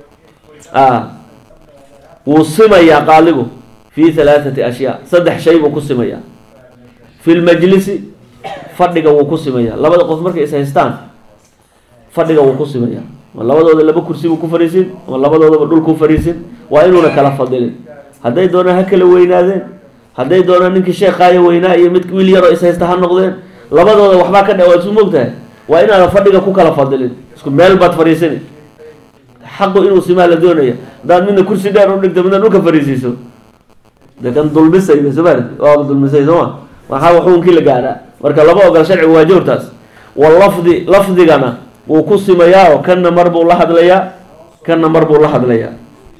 ah uu simaya qaaligu fi thalathati ashya saddex shay buu ku simaya fi al-majlis fadhiga uu ku simaya labada qof markay is haystaan fadhiga uu ku simaya labadooda laba kursi uu ku fariisin ama labadooda dhul ku fariisin waa inuu kala fadilin haday doona ha kala weynaadeen haday doona ninkii sheekhaaya weynaa iyo mid wiil yar oo is haysta ha noqdeen labadooda waxba ka dhaw isku moogtahay waa inaad fadhiga ku kala fadilin isku meel baad fariisin xaqo inuu simaa la doonaya dad midna kursi dheer u dhigto midna dhulka fariisiiso dakan dulmisay sabab oo dulmisay soo waxa wuxuu kii la gaara marka laba ogal sharci waa joortaas wal lafdi lafdigana wuu ku simayaa oo kana mar buu la hadlayaa kana mar buu la hadlayaa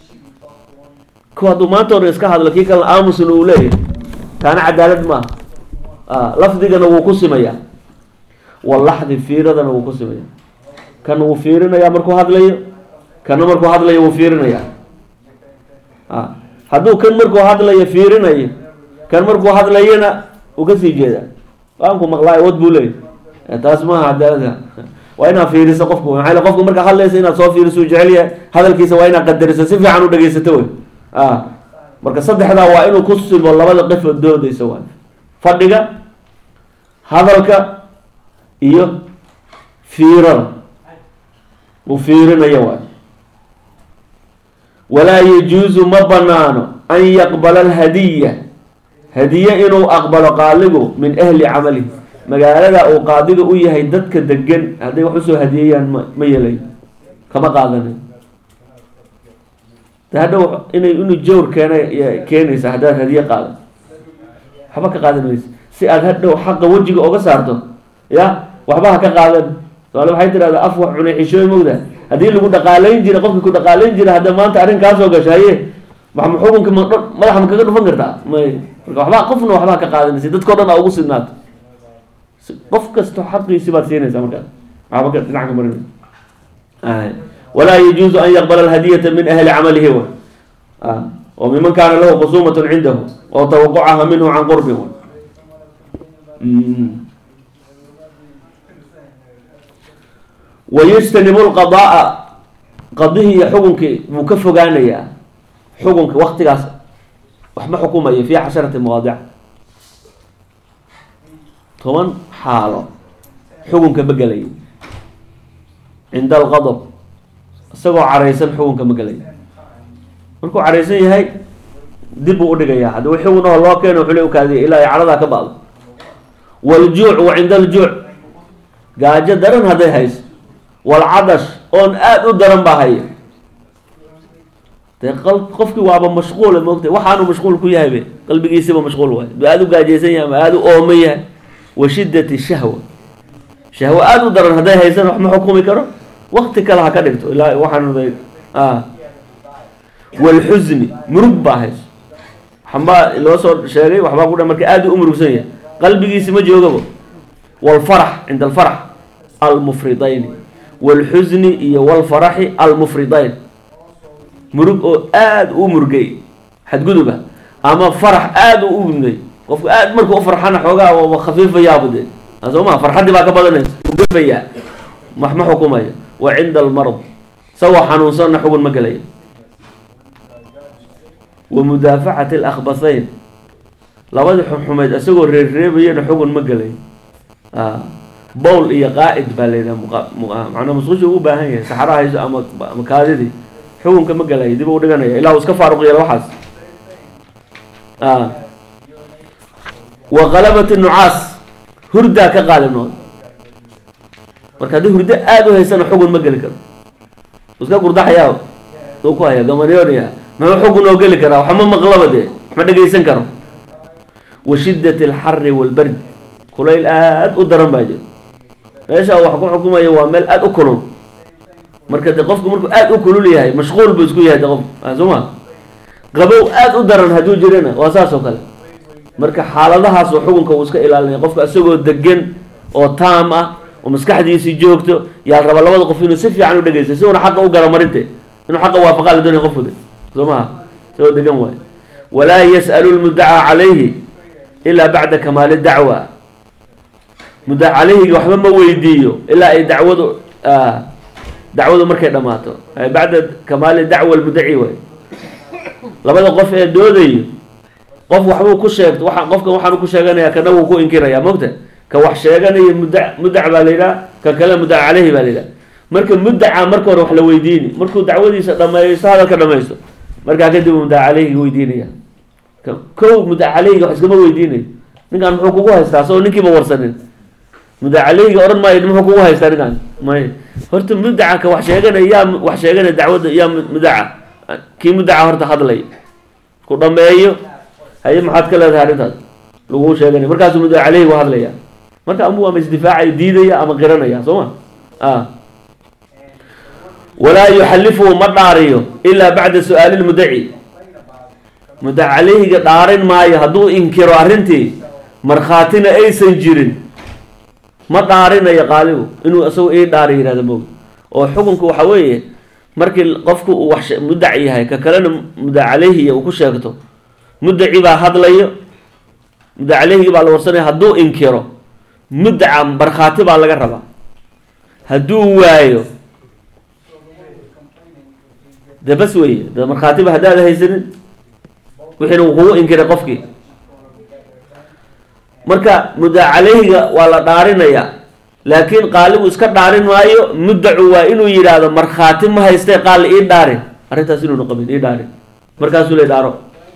ko haduu maanta hore iska hadlo kii kale aamusan uu leeyahay kana cadaalad ma ah lafdigana wuu ku simayaa wal lahdi fiiradana wuu ku simayaa kan uu fiirinayaa markuu hadlayo kana markuu hadlayo wuu fiirinayaa ah haduu kan markuu hadlayo fiirinayo kan markuu hadlayna uu ka sii jeedaa waan ku maqlay wad buu leeyahay taas ma cadaalad waa ina fiiriso qofku waxa qofku marka hadlaysa inaad soo fiiriso jecel yahay hadalkiisa waa ina qadariso si fiican u dhageysato way ah marka saddexda waa inuu ku simo labada qof doodayso waa fadhiga hadalka iyo fiirada u fiirinayo waa wala yajuzu mabanano an yaqbala al-hadiyya hadiyya inuu aqbalo qaaligu min ahli amalihi magaalada uu qaadiga u yahay dadka degan haday wax soo hadiyayaan ma yeelay kama qaadanay taado inay inuu joor keenay keenaysa hadaa hadiya qaado waxba ka qaadanaysa si aad hadhow xaq wajiga uga saarto ya waxba ka qaadan wala waxay tiraahdaa af wax cunay xishooy mowda hadii lagu dhaqaaleyn jira qofkii ku dhaqaaleyn jira hada maanta arrin ka soo gashay maxaa xukunka madaxa ma kaga dhufan kartaa may waxba qofna waxba ka qaadanaysa dadka dhan ugu sidnaato qof kasto xaqiisi baad siinaysaa markaa waxba ka dhinaca marin ah ولا يجوز أن يقبل الهدية من أهل عمله آه. وممن كان له خصومة عنده وتوقعها منه عن قربه ويجتنب القضاء qadihii iyo xukunkii wuu ka fogaanayaa xukunka waqtigaas waxma xukumayo fi casharati mawaadic toban xaalo xukunka ma gelayo cinda alqadab isagoo caraysan xukunka ma gelayo markuu caraysan yahay dib buu udhigayaa haddi wi xukunahoo loo keeno wuxuu le ukaadiya ilaa ay caradaa ka bacdo waljuuc wa cinda aljuuc gaajo daran hadday hayso walcadash oon aada u daran baa haya dee qofkii waaba mashquula moogtay waxaanu mashquul ku yahay be qalbigiisiba mashquul waayo du aada u gaajaysan yahay ama aada u ooman yahay wa shiddati shahwa shahwo aada u daran hadday haysan wax ma xukumi karo wakti kale ha ka dhigto ilaa waxaan walxusni murug baa hayso waxanbaa loo soo sheegay waxbaa ku dha marka aada u murugsan yahay qalbigiisi ma joogabo walfarax cinda alfarax almufridayni walxusni iyo walfaraxi almufridayn murug oo aada u murgay xadguduba ama farax aada u ugudnay qofku aada markuu u farxana xoogaa waaba khafiifayaaba dee soo maa farxaddii baa ka badanaysa ugafayaa wax ma xukumayo wa cinda almarad isagoo xanuunsanna xugun ma gelaya wa mudaafacati alakbasayn labadii xumxumeyd isagoo reerreebayana xugun ma gelay bowl iyo qaa'id baa layidhaha macnaa musqusha u baahan yahay saxara hayso ama ama kaadidii xukunka ma gelaya dib u dhiganaya ilaa uu iska faaruq yeelo waxaas wa qalabati nucaas hurdaa ka qaalib noqda marka haddii hurdo aada u haysana xugun ma geli karo iska gurdaxayaa uu ku haya gamanyoonaya mama xugun oo geli karaa waxma maqlaba dee waxma dhegaysan karo wa shiddati alxari walbard kulayl aada u daran baa jiro meesha wax ku xukumaya waa meel aada u kulul marka de qofku markuu aada u kulul yahay mashquul buu isku yahay de qof sooma qabow aada u daran hadduu jirana waa saas oo kale marka xaaladahaas oo xukunka uu iska ilaalinaya qofka isagoo degan oo taam ah oo maskaxdiisii joogto yaa raba labada qof inuu si fiican u dhegeysta si una xaqa u garo marinte inuu xaqa waafaqaa la doonaya qofku de soo maha isagoo degan waayo walaa yas'alu lmuddaca calayhi ilaa bacda kamaali dacwa muddaca calayhiga waxba ma weydiiyo ilaa ay dacwadu dacwadu markay dhammaato bacda kamaali dacwa almuddaci waay labada qof ee doodayo qof waxbuu ku sheegto waa qofkan waxaanu ku sheeganaya kana wuu ku inkiraya mogta ka wax sheeganaya mudda muddac baa la yidhaha ka kale muddaca caleyhi baa la yidhaha marka muddaca marka hore wax la weydiini markuu dacwadiisa dhamaysto hadalka dhamaysto markaa kadib muddaca caleyhiga weydiinaya kow muddaca caleyhiga wax iskama weydiinayo ninkaan muxuu kugu haystaa asagoo ninkiiba warsanin muddaca caleyhiga odhan maayo muxuu kugu haystaa ninkaan may horta muddaca ka wax sheeganaya yaa wax sheeganaya dacwadda yaa muddaca kii muddaca horta hadlay ku dhameeyo haye maxaad ka leedahay arrintaas laguu sheeganaya markaasuu muddaca caleyhi waa hadlaya marka amu ama isdifaacayo diidaya ama qiranaya soo ma a walaa yuxallifuhu ma dhaariyo ilaa bacda su-aali lmuddaci muddaca caleyhiga dhaarin maayo hadduu inkiro arrintii markhaatina aysan jirin ma dhaarinayo qaaligu inuu isagu ii dhaari yihahdo moog oo xukunku waxa weeye markii qofku uu wax muddac yahay ka kalena muddaca caleyhi uu ku sheegto muddaci baa hadlayo muddaca caleyhigi baa la warsanaya hadduu inkiro muddaca markhaati baa laga rabaa hadduu waayo de bas weye de markhaatiba haddaada haysanin wixiina uu kugu inkiray qofkii marka muddaca caleyhiga waa la dhaarinaya laakiin qaaligu iska dhaarin maayo muddacu waa inuu yidhaahdo markhaati ma haystee qaali ii dhaarin arrintaas inuuna qabin ii dhaarin markaasuu la dhaaro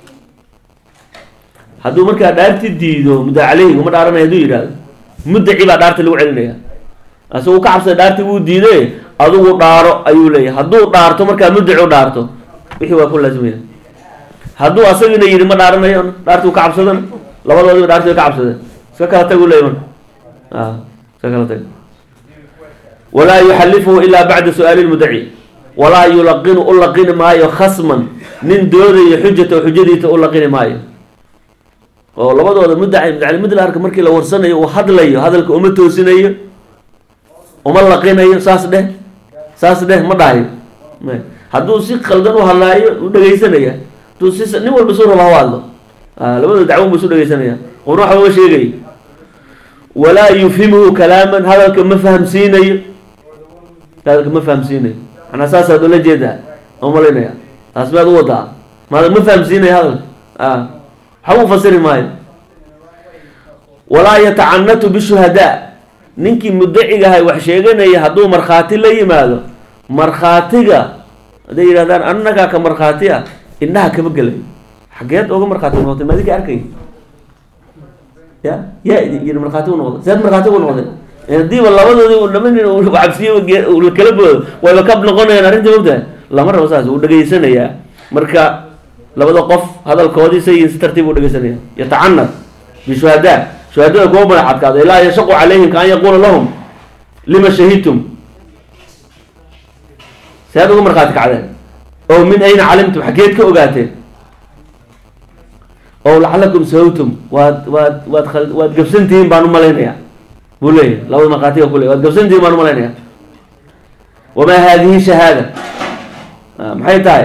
hadduu markaa dhaarti diido muddaca caleyhiga ma dhaaranaya hadduu yidhaahdo muddaci baa dhaarta lagu celinaya asaguu ka cabsada dhaartii wuu diiday adugu dhaaro ayuu leeyahay hadduu dhaarto markaa muddaci u dhaarto wixii waa ku laazimaya hadduu asagina yidhi ma dhaaranayo dhaartii u ka cabsadana labadoodiba dhaartii way ka cabsadeen iska kala tag u leey marka a iska kala tag walaa yuxallifuhu ilaa bacda su-aali lmuddaci walaa yulaqinu u laqini maayo khasman nin doodayo xujata xujadiisa u laqini maayo oo labadooda muddaca muddaca mid la arka markii la warsanayo uu hadlayo hadalka uma toosinayo uma laqinayo saas dheh saas dheh ma dhahayo hadduu si qaldan u hadlaayo u dhegaysanaya hadduu si nin walba suu raba ha hadlo labadooda dacwon buu isu dhegaysanaya qofna waxba ma sheegayo walaa yufhimuhu kalaaman hadalka ma fahamsiinayo hadalka ma fahamsiinayo أنا أساسا ولا جدا أمالنا أسمع وضع ما ما فهم زين هذا آه حو فسر ماي ولا يتعنت بالشهداء نينكي مدعي هاي وحشيغنا يهدو مرخاتي لي ماذا مرخاتيغا هذا يرادان أنك كمرخاتيا إنها كبقلي حاجات أوجا مرخاتي نقطة ما ذيك أركي يا يا يا مرخاتي ونقطة زاد مرخاتي ونقطة دي والله والله ولا من وعبسيه والكلب ولا كاب نقولنا يا نرنت مبدا لا مرة وساس ودقيسنا يا مركا لبدا قف هذا الكودي سي ترتيب ودقيسنا يتعنت بشهداء شهداء قوم حد كذا لا يشق عليهم كان يقول لهم لما شهدتم سيادة مرخاتك عليه أو من أين علمتم حكيتك أوقاتين أو لعلكم سويتم واد واد واد خل واد قبسنتين بانو مالينيا بولي لو ما قاتيه بولي واد قبسنتين بانو مالينيا وما هذه شهادة محيطاي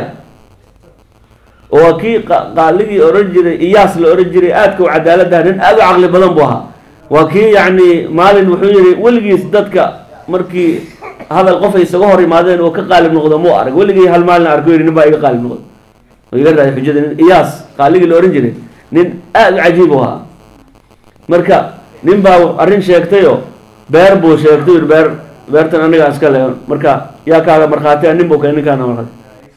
وكي قال لي أرجري إياس لأرجري آتك وعدالة دهن أبي عقل بدن بوها وكي يعني مال وحجري ولقي صدتك مركي هذا القفة يسوهري مادين وكقالب نقطة مو أرق ولقي هالمال نعرقويري نبا يقالب نقطة ويقرأ حجة إياس قال لي الأورنجري نين أبي عجيبها مركا نبا أرين شيكتيو بير بو شيكتيو بير بيرتن أنا أسكاله مركا يا كذا مرخاتي نبو كأني كان مرخاتي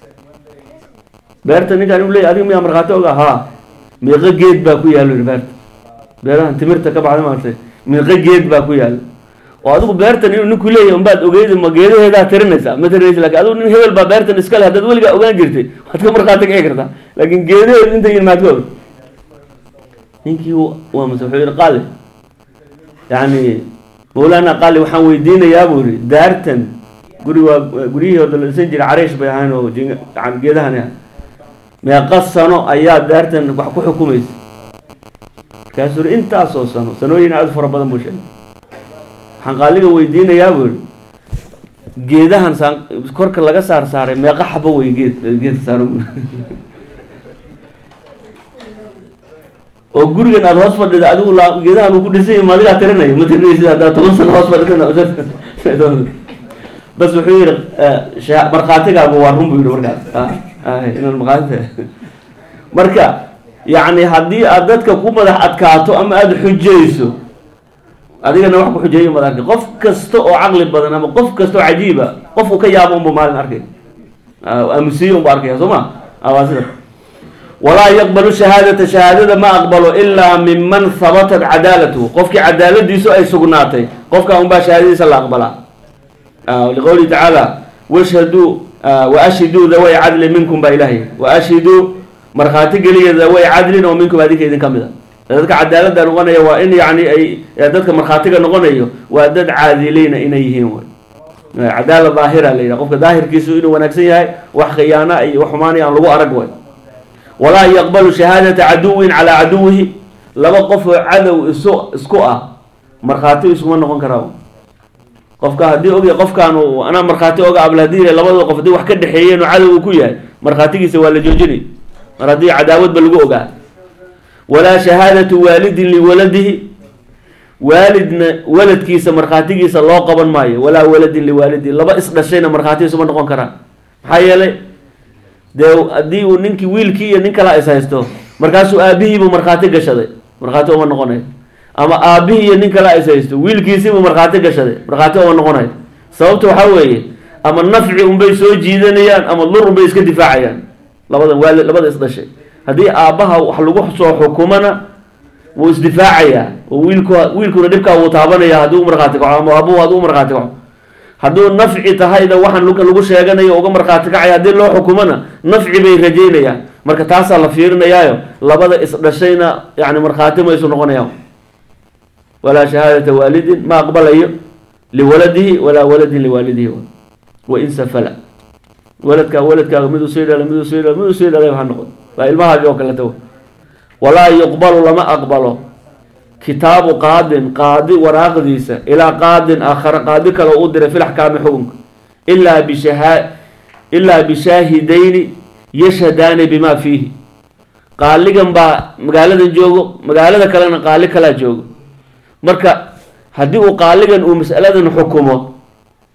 بيرتن كانوا لي أديم يا مرخاتي وقا ها ميغا جيد باكو يالو بيرت بيران تمرتك بعد ما أرتي ميغا جيد باكو يالو وأدو بيرتن إنه كل يوم بعد أوجد ما جيده هذا ترنسا مثل رئيس لك أدو إنه هذا بيرتن إسكال هذا دول جا أوجد جرتي هتكون مرخاتك إيه كذا لكن جيده أنت يجي ما تقول إنكي هو هو مسؤول قال يعني مولانا قال لي وحن ويدينا يا بوري دارتن قولي قولي هذا السنجر عريش بيهانو عن جيده هنا ما قصنوا أيام دارتن بحكو حكومي كاسور أنت أساسا سنوين عاد فرب بدن بوشة حنقالي ويدينا يا بول جيده هنسان كورك لقى صار صار ما قحبه ويجيد جيد صاروا وقولي أنا الهوسفر ده أدو لا جيده أنا بقول لسه ما لقى ترى ناي مثل ليش هذا تونس الهوسفر ده أنا بس وحير شيء مرخاتك أبو وارهم بيقولوا مركا آه آه إن المقاطع مركا يعني هدي أدتك كوما ده أتكاتو أما أد حجيسو أديك أنا وحكو حجيه ما ذاك قف كستو عقل بدنا ما قف كستو عجيبة قف وكيابهم بمال أركي أمسيهم بأركي سما أواسط ولا يقبل شهادة شهادة ما أقبله إلا ممن ثبتت عدالته قفك عدالة دي سوء سقناتي قفك أم بشهادة سلا أقبلها آه لقوله تعالى واشهدوا آه وأشهدوا ذوي عدل منكم بإلهي وأشهدوا مرخاتي قليل ذوي عدل ومنكم هذيك إذن كمذا ذلك عدالة نغنية وإن يعني أي ذلك مرخاتي نغنية وذلك عادلين إنيهم عدالة ظاهرة لنا قفك ظاهر كيسو إنه ونكسيها وحخيانا أي وحماني عن لغو أرقوي ولا يقبل شهادة عدو على عدوه لما قف عدو اسكوء مرخاتي اسمه نغن كراو قفك هدي أوجي قف كانوا أنا مرخاتي أوجا قبل هدي لما قف دي وحكد حيين وعدو كويه مرخاتي سوى لجوجني ردي عداوة بالجوجا ولا شهادة والد لولده والدنا ولد كيس مرخاتي كيس الله قبل ماي ولا ولد لوالده لما اسم الشيء مرخاتي اسمه نغن كرا حيالي ده دي وننكي ويل كي ننكا لا إسايستو مركاسو أبيه بمرخاتي قشده مرخاتي أمان نغنه أما أبيه ننكا لا إسايستو ويل كيسي بمرخاتي قشده مرخاتي أمان نغنه سوابتو حوي أما النفع أم بيسو جيدانيان أما الضر أم بيسك دفاعيان لابد والد لابد إصدى الشيء هذه آبها وحلقوا حصو حكومنا وإصدفاعيا وويلكو ويلكو ندبكا وطابنا يا هدو مرخاتي وعمو أبو هدو مرخاتي هدو النفع تهايدا waxaan luka lagu sheeganayo uga marqaati kacay hadii loo xukumana nafci bay rajeynayaan marka taas la fiirinayaayo labada is dhashayna yaani marqaati ma isu noqonayaan wala shahadatu walidin ma aqbalayo liwaladihi wala waladin liwalidihi wa in safala waladka waladka midu seeda midu seeda midu seeda waxaan noqon waa ilmaha oo kala taw wala yuqbalu lama aqbalo كتاب قاضٍ قاضي وراقديسة إلى قاضٍ آخر قاضي كلا أدرى في الأحكام حكم إلا بشها إلا بشاهدين يشهدان بما فيه قال لي جنب مقالة جوجو مقالة كلنا قال لي كلا جوجو مركا هديه قال لي جن ومسألة حكمه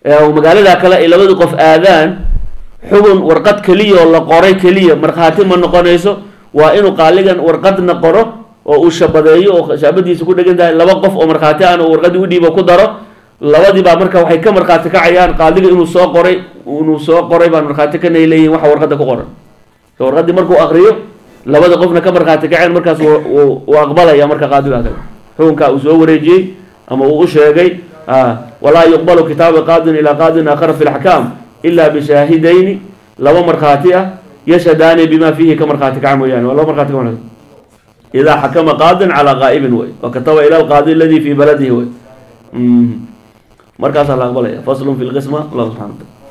magaalada kale ay labada qof aadaan xugun warqad kaliya oo la qoray kaliya markhaati ma noqonayso waa inuu qaaligan warqadna qoro oo uu shabadeeyo oo shaabadiisa ku dhegan tahay laba qof oo markhaati aan warqadii u dhiibo ku daro labadii baa marka waxay ka markhaati kacayaan qaaliga inuu soo qoray inuu soo qoray baan markhaati kanay leeyihin waxa warqada ku qoran so warqadii markuu akriyo labada qofna ka markhaati kaceen markaas uu aqbalaya marka qaadiga kale xukunka uu soo wareejiyey ama uu u sheegay walaa yuqbalu kitaabu qaadin ilaa qaadin aakhara fi laxkaam ilaa bishaahidayni laba markhaati ah yashhadaani bima fiihi ka markhaati kaca mooyaane waa laba markhaati ka markhaati idaa xakama qaadin calaa qaa'ibin wey wakataba ila alqaadi aladi fi baladihi wey markaasaa la aqbalaya faslun fi lqisma allah subxana wataala